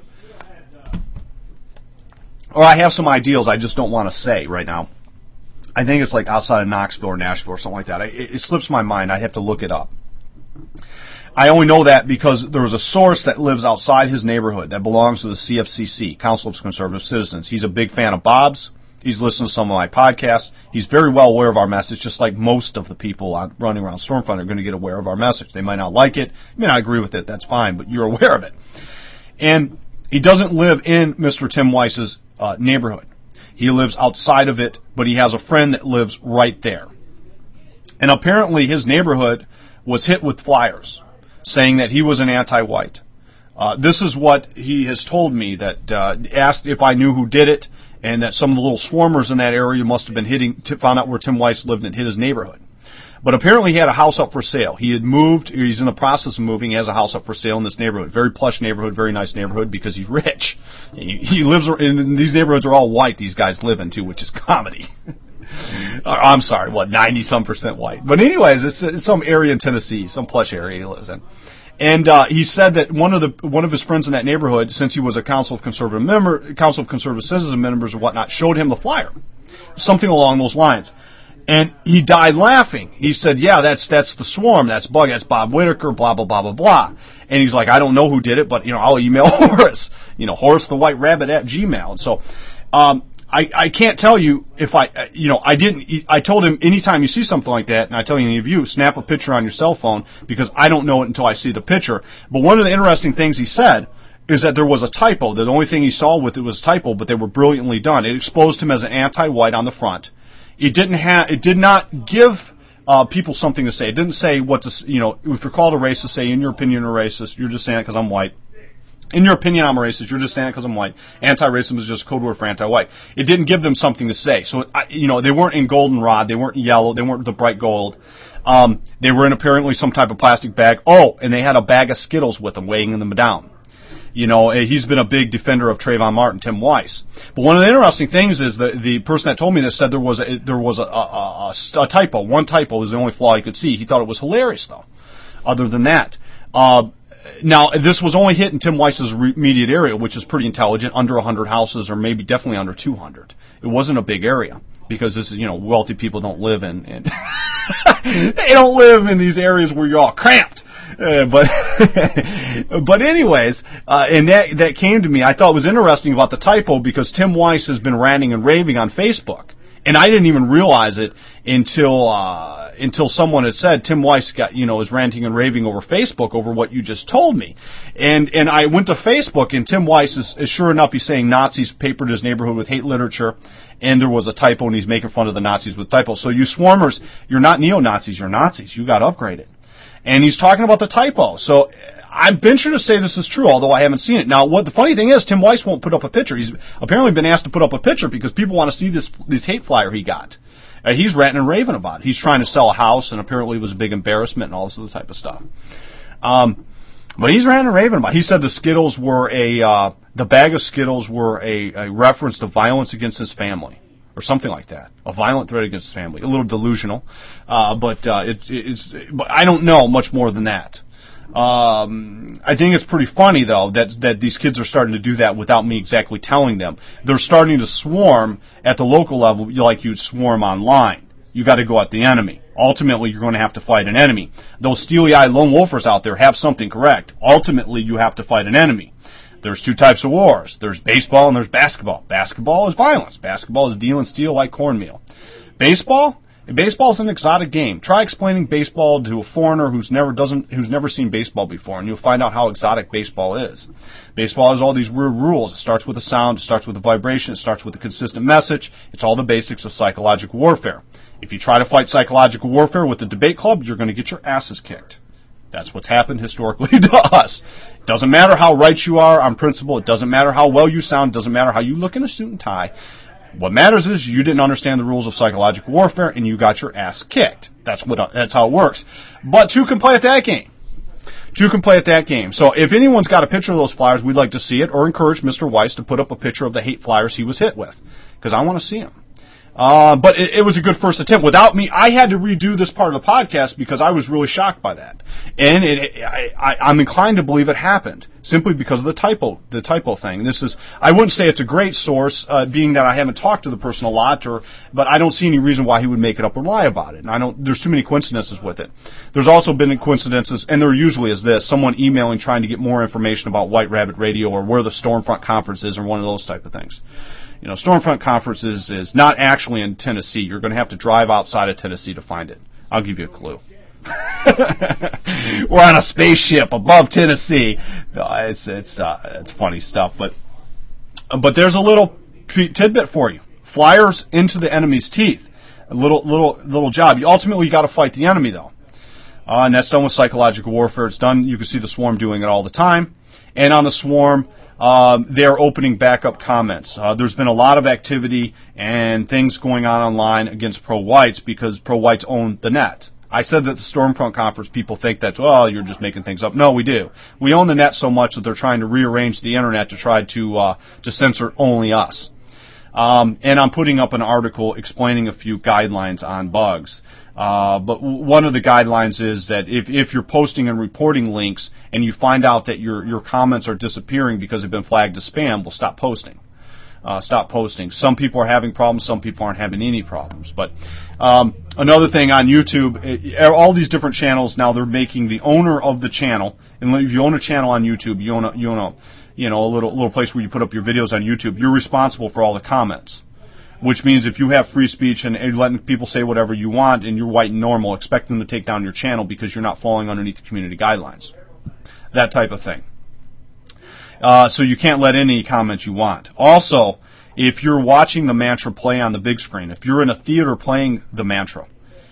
or I have some ideals I just don't want to say right now. I think it's like outside of Knoxville or Nashville or something like that. It, it slips my mind. I have to look it up. I only know that because there was a source that lives outside his neighborhood that belongs to the C F C C, Council of Conservative Citizens. He's a big fan of Bob's. He's listened to some of my podcasts. He's very well aware of our message, just like most of the people on, running around Stormfront are going to get aware of our message. They might not like it. You may not agree with it. That's fine, but you're aware of it. And he doesn't live in Mister Tim Weiss's uh, neighborhood. He lives outside of it, but he has a friend that lives right there. And apparently his neighborhood was hit with flyers saying that he was an anti-white. Uh, this is what he has told me, that uh, asked if I knew who did it, and that some of the little swarmers in that area must have been hitting, to, found out where Tim Weiss lived and hit his neighborhood. But apparently he had a house up for sale. He had moved, he's in the process of moving, he has a house up for sale in this neighborhood. Very plush neighborhood, very nice neighborhood because he's rich. He, he lives, in these neighborhoods are all white, these guys live in too, which is comedy. I'm sorry, what, ninety some percent white. But anyways, it's, it's some area in Tennessee, some plush area he lives in. And uh, he said that one of the one of his friends in that neighborhood, since he was a Council of Conservative member, Council of Conservative Citizen members and whatnot, showed him the flyer, something along those lines. And he died laughing. He said, yeah, that's that's the swarm. That's Bug. That's Bob Whitaker, blah, blah, blah, blah, blah. And he's like, I don't know who did it, but, you know, I'll email Horace. You know, Horace the White Rabbit at Gmail. And so um, I, I can't tell you if I, you know, I didn't, I told him anytime you see something like that, and I tell any of you, snap a picture on your cell phone because I don't know it until I see the picture. But one of the interesting things he said is that there was a typo. The only thing he saw with it was a typo, but they were brilliantly done. It exposed him as an anti-white on the front. It didn't have. It did not give uh, people something to say. It didn't say what to. You know, if you're called a racist, say in your opinion you're racist. You're just saying it because I'm white. In your opinion, I'm a racist. You're just saying it because I'm white. Anti-racism is just a code word for anti-white. It didn't give them something to say. So, I, you know, they weren't in goldenrod. They weren't yellow. They weren't the bright gold. Um, they were in apparently some type of plastic bag. Oh, and they had a bag of Skittles with them, weighing them down. You know, he's been a big defender of Trayvon Martin, Tim Weiss. But one of the interesting things is the the person that told me this said there was a, there was a, a, a, a typo. One typo was the only flaw he could see. He thought it was hilarious, though. Other than that, uh, now this was only hit in Tim Weiss's immediate area, which is pretty intelligent, under one hundred houses, or maybe definitely under two hundred. It wasn't a big area because this is, you know, wealthy people don't live in, in they don't live in these areas where you're all cramped. Uh, but but anyways, uh, and that that came to me. I thought it was interesting about the typo because Tim Weiss has been ranting and raving on Facebook, and I didn't even realize it until uh, until someone had said Tim Weiss got you know is ranting and raving over Facebook over what you just told me, and and I went to Facebook and Tim Weiss is, is sure enough he's saying Nazis papered his neighborhood with hate literature, and there was a typo and he's making fun of the Nazis with typos. So you swarmers, you're not neo-Nazis, you're Nazis. You got upgraded. And he's talking about the typo. So I'm venturing to say this is true, although I haven't seen it. Now, what the funny thing is, Tim Weiss won't put up a picture. He's apparently been asked to put up a picture because people want to see this this hate flyer he got. Uh, he's ranting and raving about it. He's trying to sell a house, and apparently it was a big embarrassment and all this other type of stuff. Um, but he's ranting and raving about it. He said the Skittles were a, uh, the bag of Skittles were a, a reference to violence against his family. Or something like that, a violent threat against his family. A little delusional, uh, but uh, it, it's. But I don't know much more than that. Um, I think it's pretty funny though that that these kids are starting to do that without me exactly telling them. They're starting to swarm at the local level, like you'd swarm online. You got to go at the enemy. Ultimately, you're going to have to fight an enemy. Those steely-eyed lone wolfers out there have something correct. Ultimately, you have to fight an enemy. There's two types of wars. There's baseball and there's basketball. Basketball is violence. Basketball is deal and steal like cornmeal. Baseball? Baseball is an exotic game. Try explaining baseball to a foreigner who's never doesn't who's never seen baseball before, and you'll find out how exotic baseball is. Baseball has all these weird rules. It starts with a sound. It starts with a vibration. It starts with a consistent message. It's all the basics of psychological warfare. If you try to fight psychological warfare with the debate club, you're going to get your asses kicked. That's what's happened historically to us. It doesn't matter how right you are on principle. It doesn't matter how well you sound. It doesn't matter how you look in a suit and tie. What matters is you didn't understand the rules of psychological warfare and you got your ass kicked. That's what. That's how it works. But two can play at that game. Two can play at that game. So if anyone's got a picture of those flyers, we'd like to see it, or encourage Mister Weiss to put up a picture of the hate flyers he was hit with, because I want to see them. Uh, but it, it was a good first attempt. Without me, I had to redo this part of the podcast because I was really shocked by that. And it, it, I, I, I'm inclined to believe it happened simply because of the typo, the typo thing. This is, I wouldn't say it's a great source, uh, being that I haven't talked to the person a lot, or, but I don't see any reason why he would make it up or lie about it. And I don't, there's too many coincidences with it. There's also been coincidences, and there usually is this, someone emailing trying to get more information about White Rabbit Radio or where the Stormfront Conference is or one of those type of things. You know, Stormfront Conference is, is not actually in Tennessee. You're going to have to drive outside of Tennessee to find it. I'll give you a clue. We're on a spaceship above Tennessee. No, it's it's uh, it's funny stuff, but but there's a little tidbit for you. Flyers into the enemy's teeth. A little little little job. You, ultimately, you got to fight the enemy though, uh, and that's done with psychological warfare. It's done. You can see the Swarm doing it all the time, and on the Swarm. Um, they're opening backup comments. Uh, there's been a lot of activity and things going on online against pro-whites because pro-whites own the net. I said that the Stormfront Conference people think that, well, you're just making things up. No, we do. We own the net so much that they're trying to rearrange the internet to try to uh, to censor only us. Um, and I'm putting up an article explaining a few guidelines on bugs. Uh, but one of the guidelines is that if, if you're posting and reporting links and you find out that your, your comments are disappearing because they've been flagged as spam, we'll stop posting. uh, stop posting. Some people are having problems, some people aren't having any problems. But um, another thing on YouTube, it, all these different channels now, they're making the owner of the channel, and if you own a channel on YouTube, you own a, you own a, you know, a little little place where you put up your videos on YouTube, you're responsible for all the comments. Which means if you have free speech and, and letting people say whatever you want and you're white and normal, expect them to take down your channel because you're not falling underneath the community guidelines. That type of thing. Uh, so you can't let any comments you want. Also, if you're watching the mantra play on the big screen, if you're in a theater playing the mantra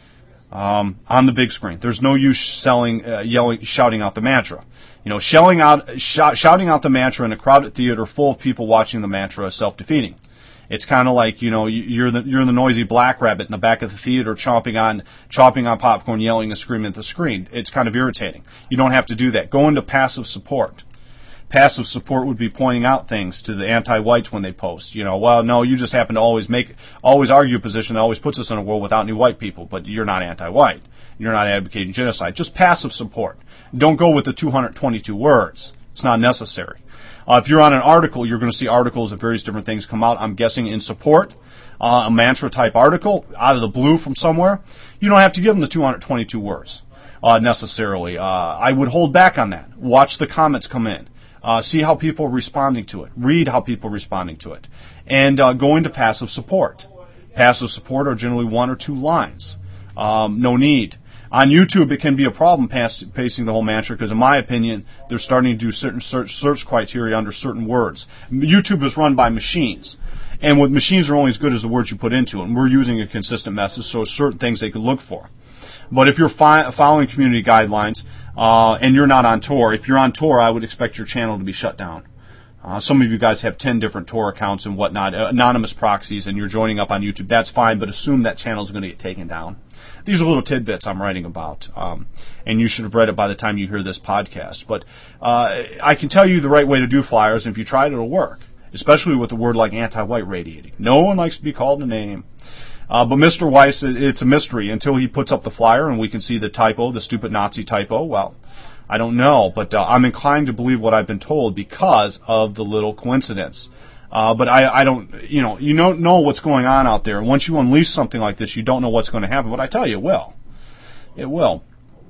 um, on the big screen, there's no use selling, uh, yelling, shouting out the mantra. You know, shelling out, sh- shouting out the mantra in a crowded theater full of people watching the mantra is self-defeating. It's kind of like, you know, you're the you're the noisy black rabbit in the back of the theater chomping on chomping on popcorn, yelling and screaming at the screen. It's kind of irritating. You don't have to do that. Go into passive support. Passive support would be pointing out things to the anti-whites when they post. You know, well, no, you just happen to always make always argue a position that always puts us in a world without any white people, but you're not anti-white. You're not advocating genocide. Just passive support. Don't go with the two hundred twenty-two words. It's not necessary. Uh, if you're on an article, you're going to see articles of various different things come out, I'm guessing, in support. Uh, a mantra-type article out of the blue from somewhere. You don't have to give them the two hundred twenty-two words uh, necessarily. Uh, I would hold back on that. Watch the comments come in. Uh, see how people are responding to it. Read how people are responding to it. And uh, go into passive support. Passive support are generally one or two lines. Um, no need. On YouTube, it can be a problem pass, pasting the whole mantra because, in my opinion, they're starting to do certain search, search criteria under certain words. YouTube is run by machines, and with machines are only as good as the words you put into it. And we're using a consistent message, so certain things they can look for. But if you're fi- following community guidelines uh, and you're not on Tor, if you're on Tor, I would expect your channel to be shut down. Uh, some of you guys have ten different Tor accounts and whatnot, uh, anonymous proxies, and you're joining up on YouTube. That's fine, but assume that channel is going to get taken down. These are little tidbits I'm writing about, um, and you should have read it by the time you hear this podcast. But uh, I can tell you the right way to do flyers, and if you try it, it'll work, especially with a word like anti-white radiating. No one likes to be called a name. Uh, but Mister Weiss, it's a mystery until he puts up the flyer and we can see the typo, the stupid Nazi typo. Well, I don't know, but uh, I'm inclined to believe what I've been told because of the little coincidence. Uh, but I, I don't, you know, you don't know what's going on out there. And once you unleash something like this, you don't know what's going to happen. But I tell you, it will. It will.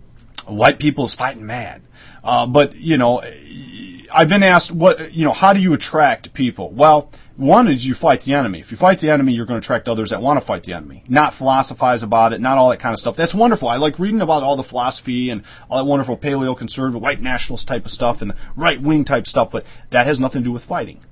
White people is fighting mad. Uh, but, you know, I've been asked, what, you know, how do you attract people? Well, one is you fight the enemy. If you fight the enemy, you're going to attract others that want to fight the enemy. Not philosophize about it, not all that kind of stuff. That's wonderful. I like reading about all the philosophy and all that wonderful paleo-conservative, white nationalist type of stuff and the right-wing type stuff, but that has nothing to do with fighting.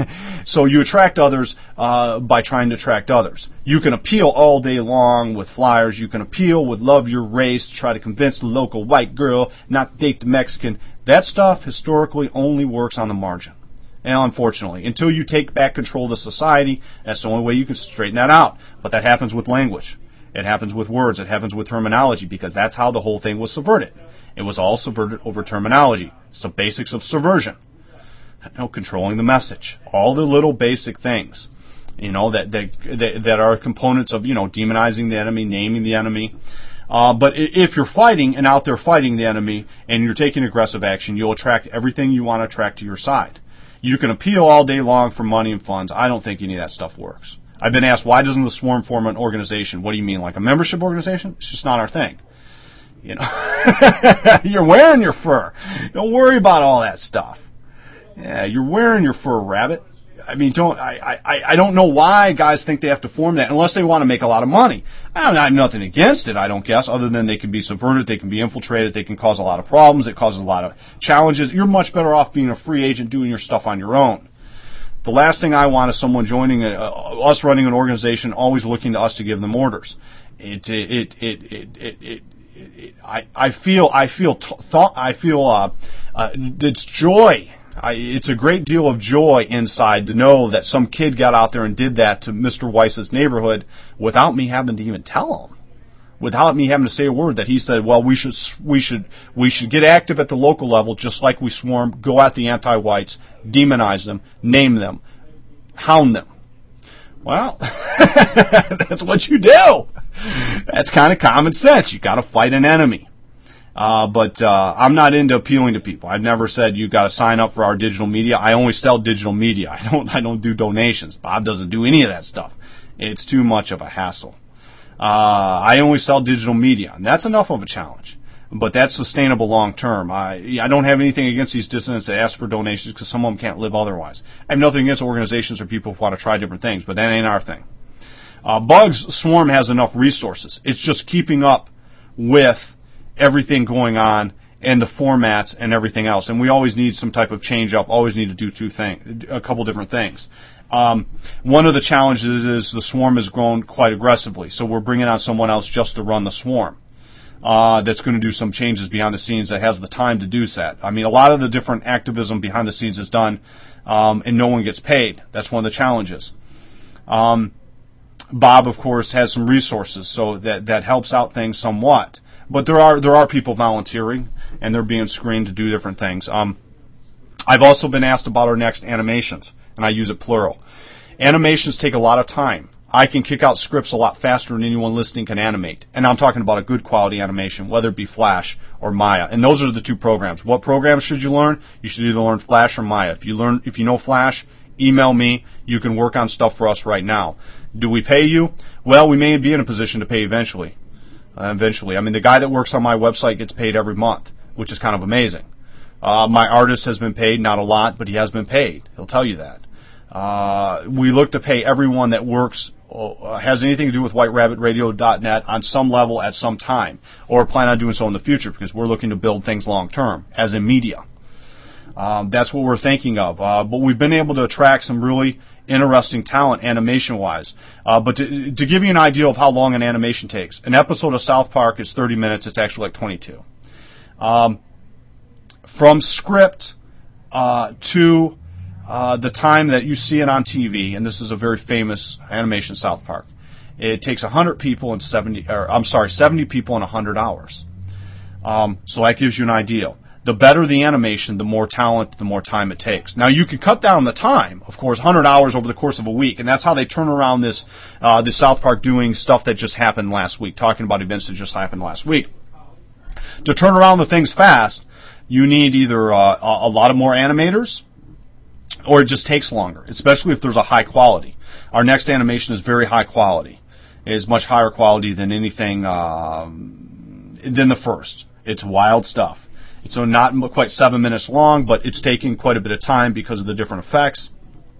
So you attract others uh, by trying to attract others. You can appeal all day long with flyers. You can appeal with love your race to try to convince the local white girl not to date the Mexican. That stuff historically only works on the margin. And unfortunately, until you take back control of the society, that's the only way you can straighten that out. But that happens with language. It happens with words. It happens with terminology because that's how the whole thing was subverted. It was all subverted over terminology. It's the basics of subversion. You know, controlling the message, all the little basic things, you know, that that that, that are components of, you know, demonizing the enemy, naming the enemy. Uh, but if you're fighting and out there fighting the enemy and you're taking aggressive action, you'll attract everything you want to attract to your side. You can appeal all day long for money and funds. I don't think any of that stuff works. I've been asked, why doesn't the Swarm form an organization? What do you mean, like a membership organization? It's just not our thing. You know, you're wearing your fur. Don't worry about all that stuff. Yeah, you're wearing your fur, rabbit. I mean, don't I, I, I don't know why guys think they have to form that unless they want to make a lot of money. I, I have nothing against it, I don't guess, other than they can be subverted, they can be infiltrated, they can cause a lot of problems, it causes a lot of challenges. You're much better off being a free agent doing your stuff on your own. The last thing I want is someone joining, a, uh, us running an organization, always looking to us to give them orders. It, it, it, it, it, it, it It, I, I feel I feel t- thought I feel uh, uh, it's joy. I, it's a great deal of joy inside to know that some kid got out there and did that to Mister Weiss's neighborhood without me having to even tell him, without me having to say a word. That he said, "Well, we should we should we should get active at the local level, just like we swarm. Go at the anti-whites, demonize them, name them, hound them." Well, that's what you do. That's kind of common sense. You got to fight an enemy. Uh, but uh, I'm not into appealing to people. I've never said you got to sign up for our digital media. I only sell digital media. I don't. I don't do donations. Bob doesn't do any of that stuff. It's too much of a hassle. Uh, I only sell digital media, and that's enough of a challenge. But that's sustainable long term. I I don't have anything against these dissidents that ask for donations because some of them can't live otherwise. I have nothing against organizations or people who want to try different things, but that ain't our thing. Uh, Bugs Swarm has enough resources. It's just keeping up with everything going on and the formats and everything else. And we always need some type of change up, always need to do two things, a couple different things. Um, one of the challenges is the swarm has grown quite aggressively, so we're bringing on someone else just to run the swarm. Uh, that's going to do some changes behind the scenes that has the time to do that. I mean, a lot of the different activism behind the scenes is done, um, and no one gets paid. That's one of the challenges. Um, Bob, of course, has some resources, so that, that helps out things somewhat. But there are there are people volunteering, and they're being screened to do different things. Um, I've also been asked about our next animations, and I use it plural. Animations take a lot of time. I can kick out scripts a lot faster than anyone listening can animate. And I'm talking about a good quality animation, whether it be Flash or Maya. And those are the two programs. What programs should you learn? You should either learn Flash or Maya. If you learn, if you know Flash, email me. You can work on stuff for us right now. Do we pay you? Well, we may be in a position to pay eventually. Uh, eventually. I mean, the guy that works on my website gets paid every month, which is kind of amazing. Uh, my artist has been paid, not a lot, but he has been paid. He'll tell you that. Uh, we look to pay everyone that works, uh, has anything to do with white rabbit radio dot net on some level at some time, or plan on doing so in the future, because we're looking to build things long term, as in media. Um, that's what we're thinking of. Uh, but we've been able to attract some really interesting talent animation-wise. Uh, but to, to give you an idea of how long an animation takes, an episode of South Park is thirty minutes. It's actually like twenty-two. Um, from script uh, to uh, the time that you see it on T V, and this is a very famous animation, South Park, it takes one hundred people and seventy, or I'm sorry, seventy people in one hundred hours. Um, so that gives you an idea. The better the animation, the more talent, the more time it takes. Now, you can cut down the time, of course, one hundred hours over the course of a week, and that's how they turn around this, uh, this South Park doing stuff that just happened last week, talking about events that just happened last week. To turn around the things fast, you need either uh, a lot of more animators, or it just takes longer, especially if there's a high quality. Our next animation is very high quality. It is much higher quality than anything, um, than the first. It's wild stuff. It's not quite seven minutes long, but it's taking quite a bit of time because of the different effects.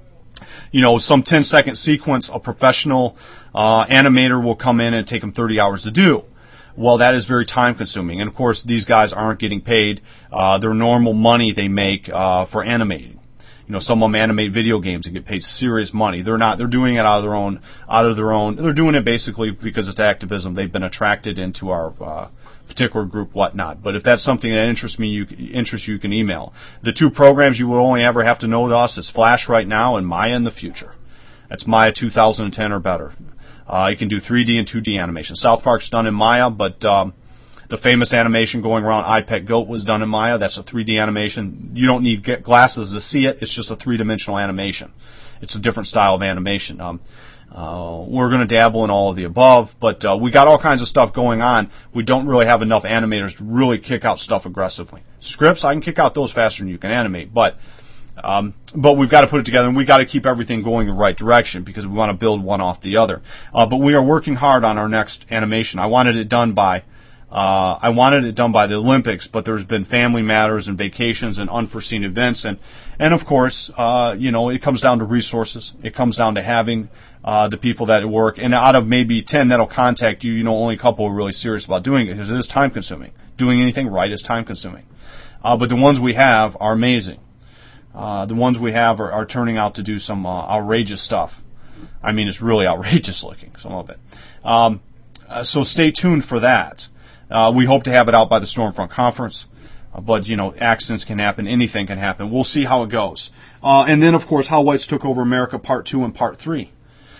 You know, some ten-second sequence, a professional uh, animator will come in and take them thirty hours to do. Well, that is very time-consuming. And, of course, these guys aren't getting paid uh, their normal money they make uh, for animating. You know, some of them animate video games and get paid serious money. They're not. They're doing it out of their own. Out of their own. They're doing it basically because it's activism. They've been attracted into our uh, particular group, whatnot. But if that's something that interests me, you interests you, you can email. The two programs you will only ever have to know to us is Flash right now and Maya in the future. That's Maya two thousand ten or better. Uh, you can do three D and two D animation. South Park's done in Maya, but um, the famous animation going around iPetGoat was done in Maya. That's a three D animation. You don't need get glasses to see it. It's just a three-dimensional animation. It's a different style of animation. Um, uh, we're going to dabble in all of the above, but uh, we got all kinds of stuff going on. We don't really have enough animators to really kick out stuff aggressively. Scripts, I can kick out those faster than you can animate, but um, but we've got to put it together, and we've got to keep everything going the right direction because we want to build one off the other. Uh, but we are working hard on our next animation. I wanted it done by Uh, I wanted it done by the Olympics, but there's been family matters and vacations and unforeseen events, and and of course, uh, you know, it comes down to resources. It comes down to having uh, the people that work, and out of maybe ten that'll contact you, you know, only a couple are really serious about doing it because it is time consuming. Doing anything right is time consuming, uh, but the ones we have are amazing. Uh, the ones we have are, are turning out to do some uh, outrageous stuff. I mean, it's really outrageous looking, some of it. Um, uh, so stay tuned for that. Uh, we hope to have it out by the Stormfront Conference, uh, but, you know, accidents can happen, anything can happen. We'll see how it goes. Uh, and then, of course, How Whites Took Over America, Part two and Part three.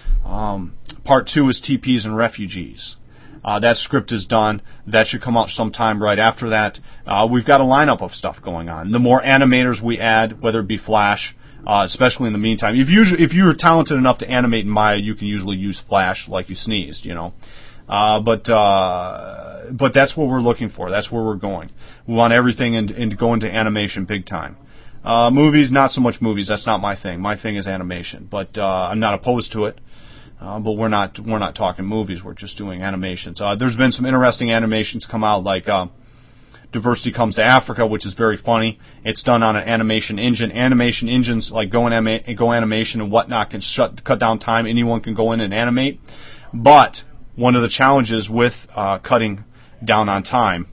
Um, part two is T Ps and Refugees. Uh, that script is done. That should come out sometime right after that. Uh, we've got a lineup of stuff going on. The more animators we add, whether it be Flash, uh, especially in the meantime. If, you, if you're talented enough to animate in Maya, you can usually use Flash like you sneezed, you know. Uh, but uh, but that's what we're looking for. That's where we're going. We want everything in, in to go into animation big time. Uh, movies, not so much movies. That's not my thing. My thing is animation. But uh, I'm not opposed to it. Uh, but we're not we're not talking movies. We're just doing animations. Uh, there's been some interesting animations come out, like uh, Diversity Comes to Africa, which is very funny. It's done on an animation engine. Animation engines like Go, anima- Go Animation and whatnot can shut cut down time. Anyone can go in and animate. But one of the challenges with uh, cutting down on time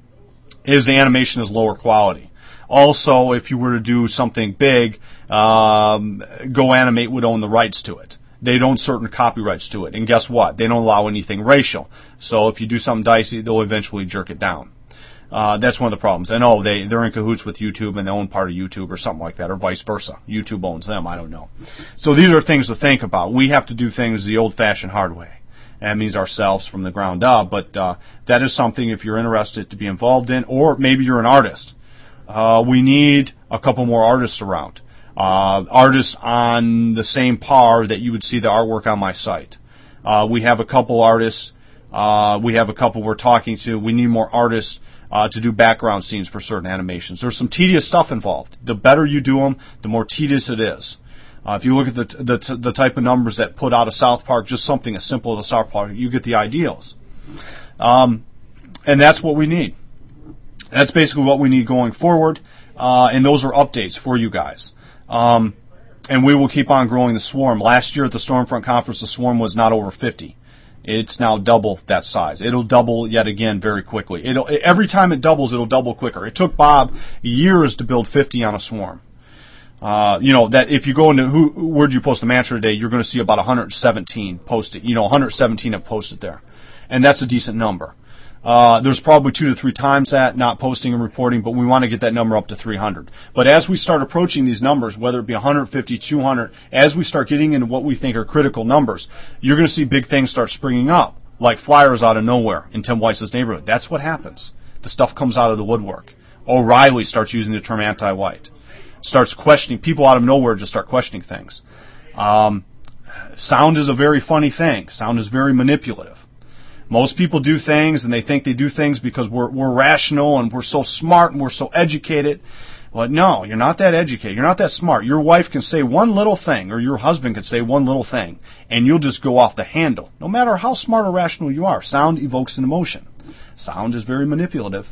is the animation is lower quality. Also, if you were to do something big, um, Go Animate would own the rights to it. They own certain copyrights to it. And guess what? They don't allow anything racial. So if you do something dicey, they'll eventually jerk it down. Uh, that's one of the problems. And oh, they, they're in cahoots with YouTube and they own part of YouTube or something like that, or vice versa. YouTube owns them, I don't know. So these are things to think about. We have to do things the old-fashioned hard way. That means ourselves from the ground up, but uh, that is something if you're interested to be involved in, or maybe you're an artist. Uh, we need a couple more artists around. Uh, artists on the same par that you would see the artwork on my site. Uh, we have a couple artists. Uh, we have a couple we're talking to. We need more artists Uh, to do background scenes for certain animations. There's some tedious stuff involved. The better you do them, the more tedious it is. Uh, if you look at the, the the type of numbers that put out of South Park, just something as simple as a South Park, you get the ideals. Um, and that's what we need. That's basically what we need going forward. Uh, and those are updates for you guys. Um, and we will keep on growing the swarm. Last year at the Stormfront Conference, the swarm was not over fifty. It's now double that size. It'll double yet again very quickly. It'll, every time it doubles, it'll double quicker. It took Bob years to build fifty on a swarm. Uh, you know, that if you go into who, where'd you post the mantra today, you're going to see about one hundred seventeen posted. You know, one hundred seventeen have posted there. And that's a decent number. Uh, there's probably two to three times that, not posting and reporting, but we want to get that number up to three hundred. But as we start approaching these numbers, whether it be one hundred fifty, two hundred, as we start getting into what we think are critical numbers, you're going to see big things start springing up, like flyers out of nowhere in Tim Weiss's neighborhood. That's what happens. The stuff comes out of the woodwork. O'Reilly starts using the term anti-white. Starts questioning, people out of nowhere just start questioning things. Um, sound is a very funny thing. Sound is very manipulative. Most people do things and they think they do things because we're, we're rational and we're so smart and we're so educated. But no, you're not that educated. You're not that smart. Your wife can say one little thing or your husband can say one little thing and you'll just go off the handle. No matter how smart or rational you are, sound evokes an emotion. Sound is very manipulative.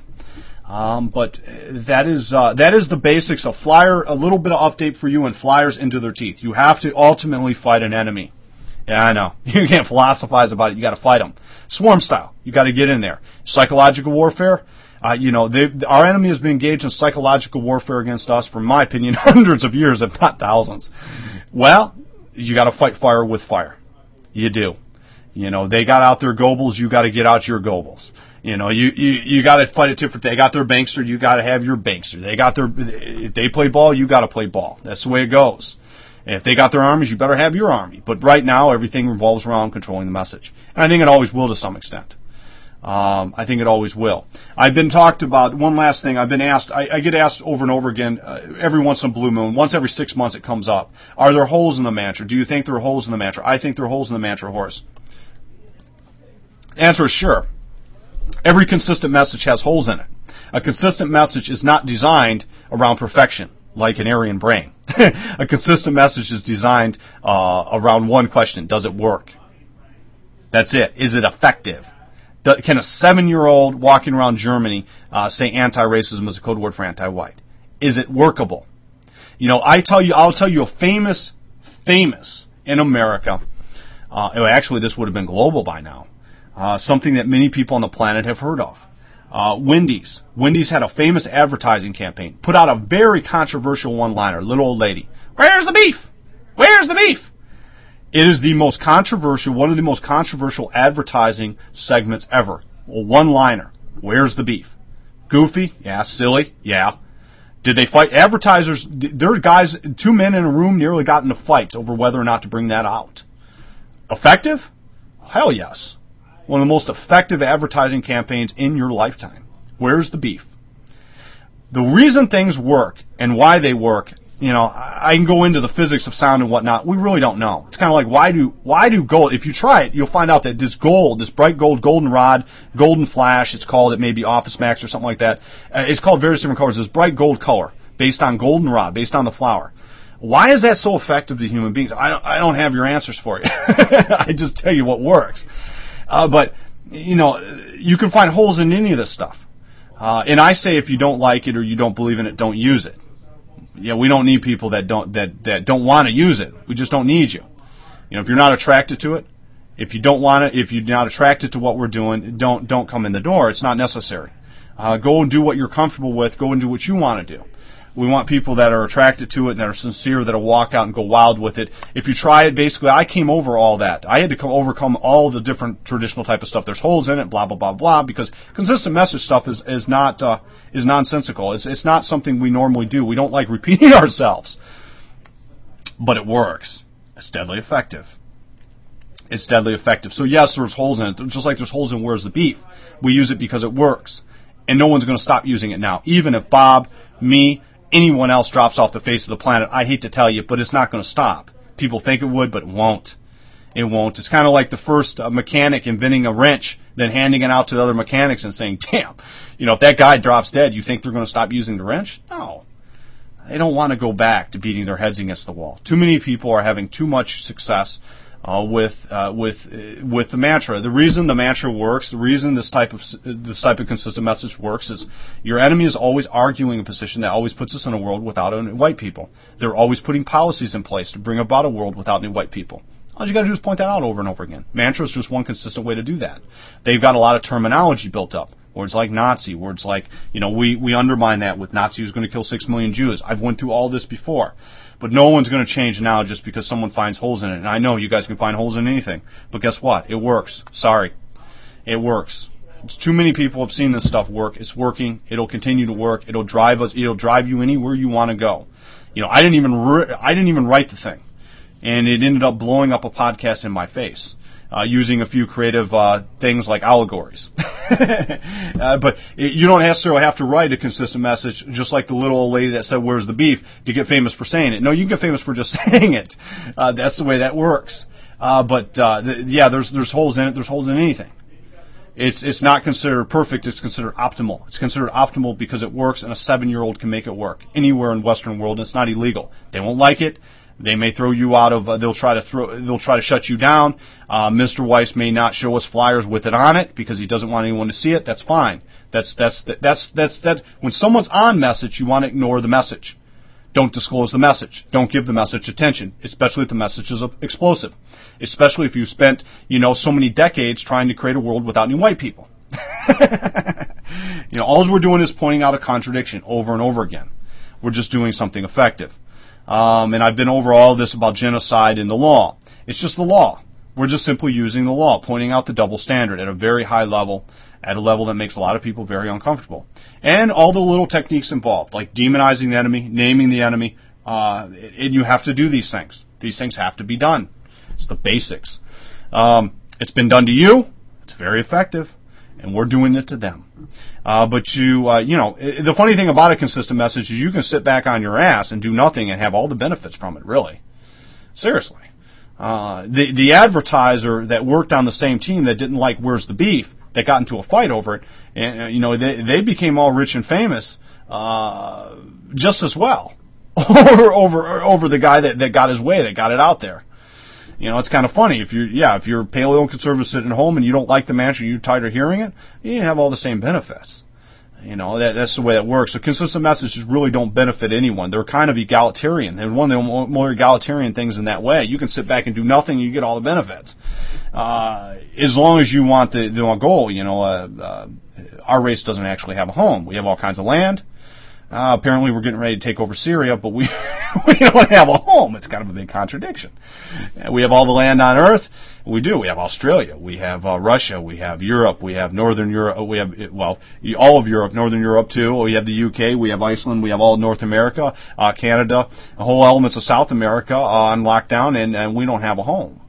Um, but that is uh, that is the basics of Flyer. A little bit of update for you and Flyers into their teeth. You have to ultimately fight an enemy. Yeah, I know. You can't philosophize about it. You got to fight them. Swarm style. You got to get in there. Psychological warfare. Uh, you know, they, our enemy has been engaged in psychological warfare against us for, in my opinion, hundreds of years, if not thousands. Well, you got to fight fire with fire. You do. You know, they got out their Goebbels. You got to get out your Goebbels. You know, you, you, you got to fight it different. They got their bankster. You got to have your bankster. They got their, if they play ball, you got to play ball. That's the way it goes. And if they got their armies, you better have your army. But right now, everything revolves around controlling the message. And I think it always will to some extent. Um, I think it always will. I've been talked about, one last thing, I've been asked, I, I get asked over and over again, uh, every once in a blue moon, once every six months it comes up. Are there holes in the mantra? Do you think there are holes in the mantra? I think there are holes in the mantra, Horace. The answer is sure. Every consistent message has holes in it. A consistent message is not designed around perfection, like an Aryan brain. A consistent message is designed uh, around one question. Does it work? That's it. Is it effective? Do, can a seven-year-old walking around Germany uh, say anti-racism is a code word for anti-white? Is it workable? You know, I tell you, I'll tell you a famous, famous in America. Uh, actually, this would have been global by now. Uh, something that many people on the planet have heard of. Uh, Wendy's. Wendy's had a famous advertising campaign. Put out a very controversial one-liner. Little old lady. Where's the beef? Where's the beef? It is the most controversial, one of the most controversial advertising segments ever. Well, one-liner. Where's the beef? Goofy? Yeah. Silly? Yeah. Did they fight? Advertisers, there are guys, two men in a room nearly got into fights over whether or not to bring that out. Effective? Hell yes. One of the most effective advertising campaigns in your lifetime. Where's the beef? The reason things work and why they work you know, I can go into the physics of sound and whatnot. We really don't know. It's kind of like, why do why do gold? If you try it, you'll find out that this gold, this bright gold, goldenrod, golden flash, it's called. It may be Office Max or something like that. Uh, it's called various different colors. This bright gold color based on goldenrod, based on the flower. Why is that so effective to human beings? I don't, I don't have your answers for you. I just tell you what works. Uh, but you know, you can find holes in any of this stuff. Uh, and I say, if you don't like it or you don't believe in it, don't use it. Yeah, we don't need people that don't that, that don't want to use it. We just don't need you. You know, if you're not attracted to it, if you don't want to, if you're not attracted to what we're doing, don't don't come in the door. It's not necessary. Uh, go and do what you're comfortable with. Go and do what you want to do. We want people that are attracted to it and that are sincere, that'll walk out and go wild with it. If you try it, basically, I came over all that. I had to come, overcome all the different traditional type of stuff. There's holes in it, blah blah blah blah. Because consistent message stuff is is not uh, is nonsensical. It's it's not something we normally do. We don't like repeating ourselves, but it works. It's deadly effective. It's deadly effective. So yes, there's holes in it, just like there's holes in Where's the Beef. We use it because it works, and no one's going to stop using it now. Even if Bob, me, anyone else drops off the face of the planet, I hate to tell you, but it's not going to stop. People think it would, but it won't. It won't. It's kind of like the first uh, mechanic inventing a wrench, then handing it out to the other mechanics and saying, damn, you know, if that guy drops dead, you think they're going to stop using the wrench? No. They don't want to go back to beating their heads against the wall. Too many people are having too much success Uh, with uh, with uh, with the mantra. The reason the mantra works, the reason this type of this type of consistent message works, is your enemy is always arguing a position that always puts us in a world without any white people. They're always putting policies in place to bring about a world without any white people. All you got to do is point that out over and over again. Mantra is just one consistent way to do that. They've got a lot of terminology built up. Words like Nazi, words like, you know, we we undermine that with Nazi who's going to kill six million Jews. I've went through all this before. But no one's going to change now just because someone finds holes in it. And I know you guys can find holes in anything. But guess what? It works. Sorry. It works. It's too many people have seen this stuff work. It's working. It'll continue to work. It'll drive us. It'll drive you anywhere you want to go. You know, I didn't even re- I didn't even write the thing, and it ended up blowing up a podcast in my face. Uh, using a few creative uh, things like allegories. uh, but it, you don't necessarily have to write a consistent message, just like the little old lady that said, where's the beef, to get famous for saying it. No, you can get famous for just saying it. Uh, that's the way that works. Uh, but, uh, the, yeah, there's there's holes in it. There's holes in anything. It's it's not considered perfect. It's considered optimal. It's considered optimal because it works, and a seven-year-old can make it work anywhere in Western world, and it's not illegal. They won't like it. They may throw you out of. Uh, they'll try to throw. They'll try to shut you down. Uh, Mister Weiss may not show us flyers with it on it because he doesn't want anyone to see it. That's fine. That's that's that's that's that. When someone's on message, you want to ignore the message. Don't disclose the message. Don't give the message attention, especially if the message is explosive. Especially if you spent, you know, so many decades trying to create a world without any white people. You know, all we're doing is pointing out a contradiction over and over again. We're just doing something effective. Um, and I've been over all this about genocide in the law. It's just the law. We're just simply using the law, pointing out the double standard at a very high level, at a level that makes a lot of people very uncomfortable. And all the little techniques involved, like demonizing the enemy, naming the enemy, uh, and you have to do these things. These things have to be done. It's the basics. Um, it's been done to you. It's very effective. And we're doing it to them. Uh, but you, uh, you know, the funny thing about a consistent message is you can sit back on your ass and do nothing and have all the benefits from it, really. Seriously. Uh, the, the advertiser that worked on the same team that didn't like Where's the Beef, that got into a fight over it, and, uh, you know, they, they became all rich and famous, uh, just as well. over, over, over the guy that, that got his way, that got it out there. You know, it's kind of funny. If you're, yeah, if you're paleo conservative sitting at home and you don't like the mantra, you're tired of hearing it, you have all the same benefits. You know, that, that's the way that works. So consistent messages really don't benefit anyone. They're kind of egalitarian. They're one of the more egalitarian things in that way. You can sit back and do nothing and you get all the benefits. Uh, as long as you want the, the goal, you know, uh, uh, our race doesn't actually have a home. We have all kinds of land. Uh, apparently we're getting ready to take over Syria, but we we don't have a home. It's kind of a big contradiction. We have all the land on Earth. We do. We have Australia. We have uh, Russia. We have Europe. We have Northern Europe. We have, well, all of Europe, Northern Europe too. We have the U K. We have Iceland. We have all of North America, uh, Canada, whole elements of South America uh, on lockdown, and, and we don't have a home.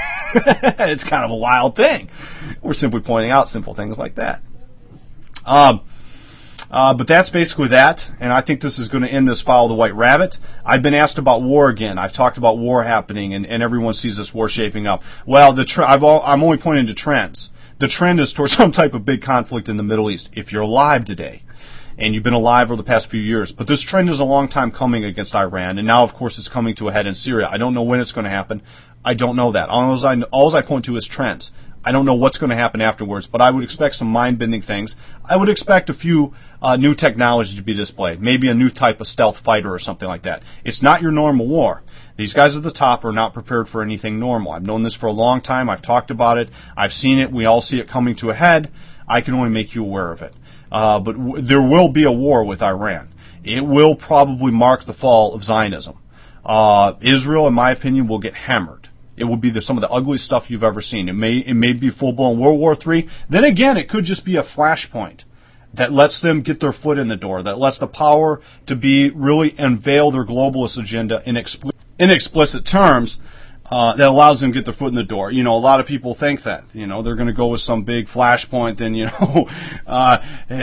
It's kind of a wild thing. We're simply pointing out simple things like that. Um, Uh, but that's basically that, and I think this is going to end this Follow the White Rabbit. I've been asked about war again. I've talked about war happening, and, and everyone sees this war shaping up. Well, the tr- I've all, I'm only pointing to trends. The trend is towards some type of big conflict in the Middle East. If you're alive today, and you've been alive over the past few years, but this trend is a long time coming against Iran, and now, of course, it's coming to a head in Syria. I don't know when it's going to happen. I don't know that. All I, all I point to is trends. I don't know what's going to happen afterwards, but I would expect some mind-bending things. I would expect a few uh, new technologies to be displayed, maybe a new type of stealth fighter or something like that. It's not your normal war. These guys at the top are not prepared for anything normal. I've known this for a long time. I've talked about it. I've seen it. We all see it coming to a head. I can only make you aware of it. Uh, but w- there will be a war with Iran. It will probably mark the fall of Zionism. Uh, Israel, in my opinion, will get hammered. It will be the, some of the ugliest stuff you've ever seen. It may it may be full-blown World War Three. Then again, it could just be a flashpoint that lets them get their foot in the door, that lets the power to be really unveil their globalist agenda in, expli- in explicit terms, uh, that allows them to get their foot in the door. You know, a lot of people think that, you know, they're going to go with some big flashpoint and, you know, uh,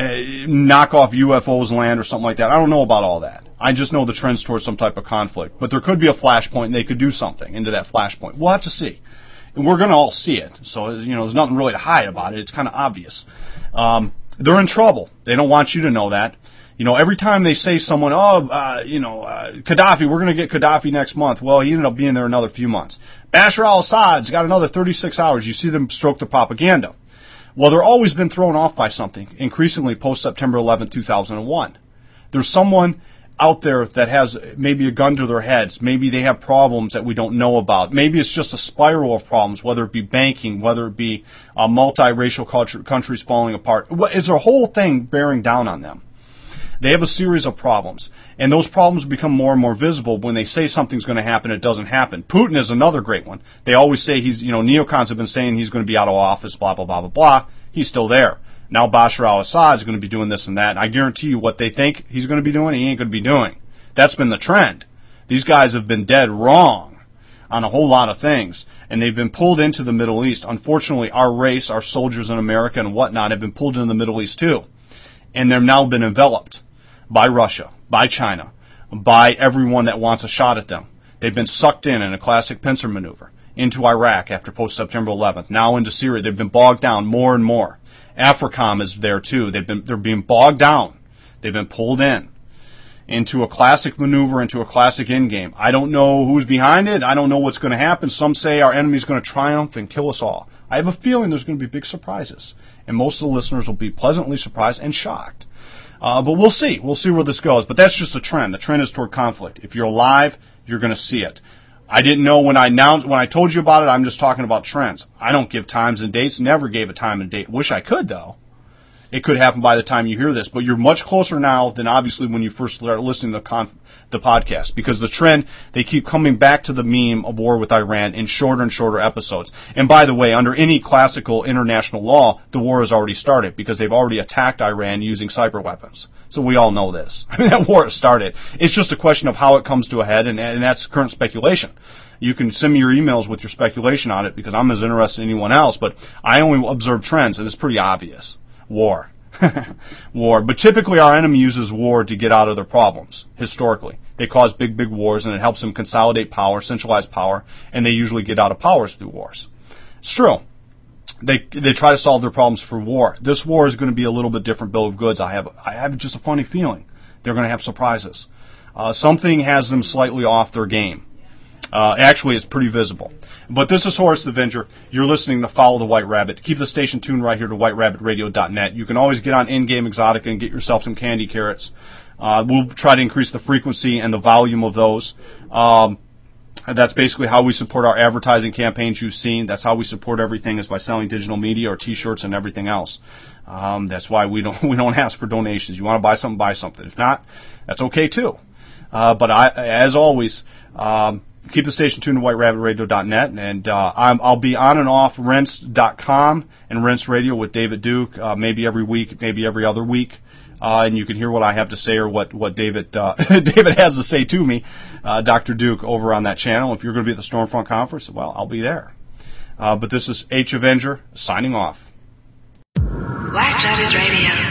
knock off U F Os land or something like that. I don't know about all that. I just know the trends towards some type of conflict. But there could be a flashpoint and they could do something into that flashpoint. We'll have to see. And we're going to all see it. So, you know, there's nothing really to hide about it. It's kind of obvious. Um, they're in trouble. They don't want you to know that. You know, every time they say someone, oh, uh, you know, uh, Gaddafi, we're going to get Gaddafi next month. Well, he ended up being there another few months. Bashar al-Assad's got another thirty-six hours. You see them stroke the propaganda. Well, they're always been thrown off by something, increasingly post-September eleventh, two thousand one. There's someone out there that has maybe a gun to their heads. Maybe they have problems that we don't know about. Maybe it's just a spiral of problems, whether it be banking, whether it be uh, multiracial culture, countries falling apart. It's a whole thing bearing down on them. They have a series of problems, and those problems become more and more visible when they say something's going to happen, it doesn't happen. Putin is another great one. They always say he's, you know, neocons have been saying he's going to be out of office, blah, blah, blah, blah, blah. He's still there. Now Bashar al-Assad is going to be doing this and that. And I guarantee you what they think he's going to be doing, he ain't going to be doing. That's been the trend. These guys have been dead wrong on a whole lot of things, and they've been pulled into the Middle East. Unfortunately, our race, our soldiers in America and whatnot, have been pulled into the Middle East too. And they've now been enveloped by Russia, by China, by everyone that wants a shot at them. They've been sucked in in a classic pincer maneuver into Iraq after post-September eleventh, now into Syria. They've been bogged down more and more. AFRICOM is there too. They've been, they're being bogged down. They've been pulled in into a classic maneuver, into a classic endgame. I don't know who's behind it. I don't know what's going to happen. Some say our enemy's going to triumph and kill us all. I have a feeling there's going to be big surprises, and most of the listeners will be pleasantly surprised and shocked. Uh, but we'll see. We'll see where this goes. But that's just a trend. The trend is toward conflict. If you're alive, you're going to see it. I didn't know when I announced, when I told you about it, I'm just talking about trends. I don't give times and dates. Never gave a time and date. Wish I could, though. It could happen by the time you hear this. But you're much closer now than obviously when you first started listening to the, conf- the podcast. Because the trend, they keep coming back to the meme of war with Iran in shorter and shorter episodes. And by the way, under any classical international law, the war has already started because they've already attacked Iran using cyber weapons. So we all know this. I mean, that war has started. It's just a question of how it comes to a head, and, and that's current speculation. You can send me your emails with your speculation on it because I'm as interested as anyone else, but I only observe trends, and it's pretty obvious. War. War. But typically our enemy uses war to get out of their problems, historically. They cause big, big wars, and it helps them consolidate power, centralize power, and they usually get out of power through wars. It's true. They they try to solve their problems for war. This war is going to be a little bit different bill of goods. I have I have just a funny feeling they're going to have surprises. Uh, something has them slightly off their game. Uh, actually, it's pretty visible. But this is Horace the Avenger. You're listening to Follow the White Rabbit. Keep the station tuned right here to white rabbit radio dot net. You can always get on In-Game Exotica and get yourself some candy carrots. Uh, we'll try to increase the frequency and the volume of those. Um, That's basically how we support our advertising campaigns you've seen. That's how we support everything, is by selling digital media or T-shirts and everything else. Um, that's why we don't we don't ask for donations. You want to buy something, buy something. If not, that's okay too. Uh, but I, as always, um, keep the station tuned to white rabbit radio dot net, and uh, I'm, I'll be on and off Rense dot com and Rense Radio with David Duke, uh, maybe every week, maybe every other week. Uh, and you can hear what I have to say or what, what David uh, David has to say to me, uh, Doctor Duke, over on that channel. If you're going to be at the Stormfront Conference, well, I'll be there. Uh, but this is H. Avenger signing off. White Rabbit Radio.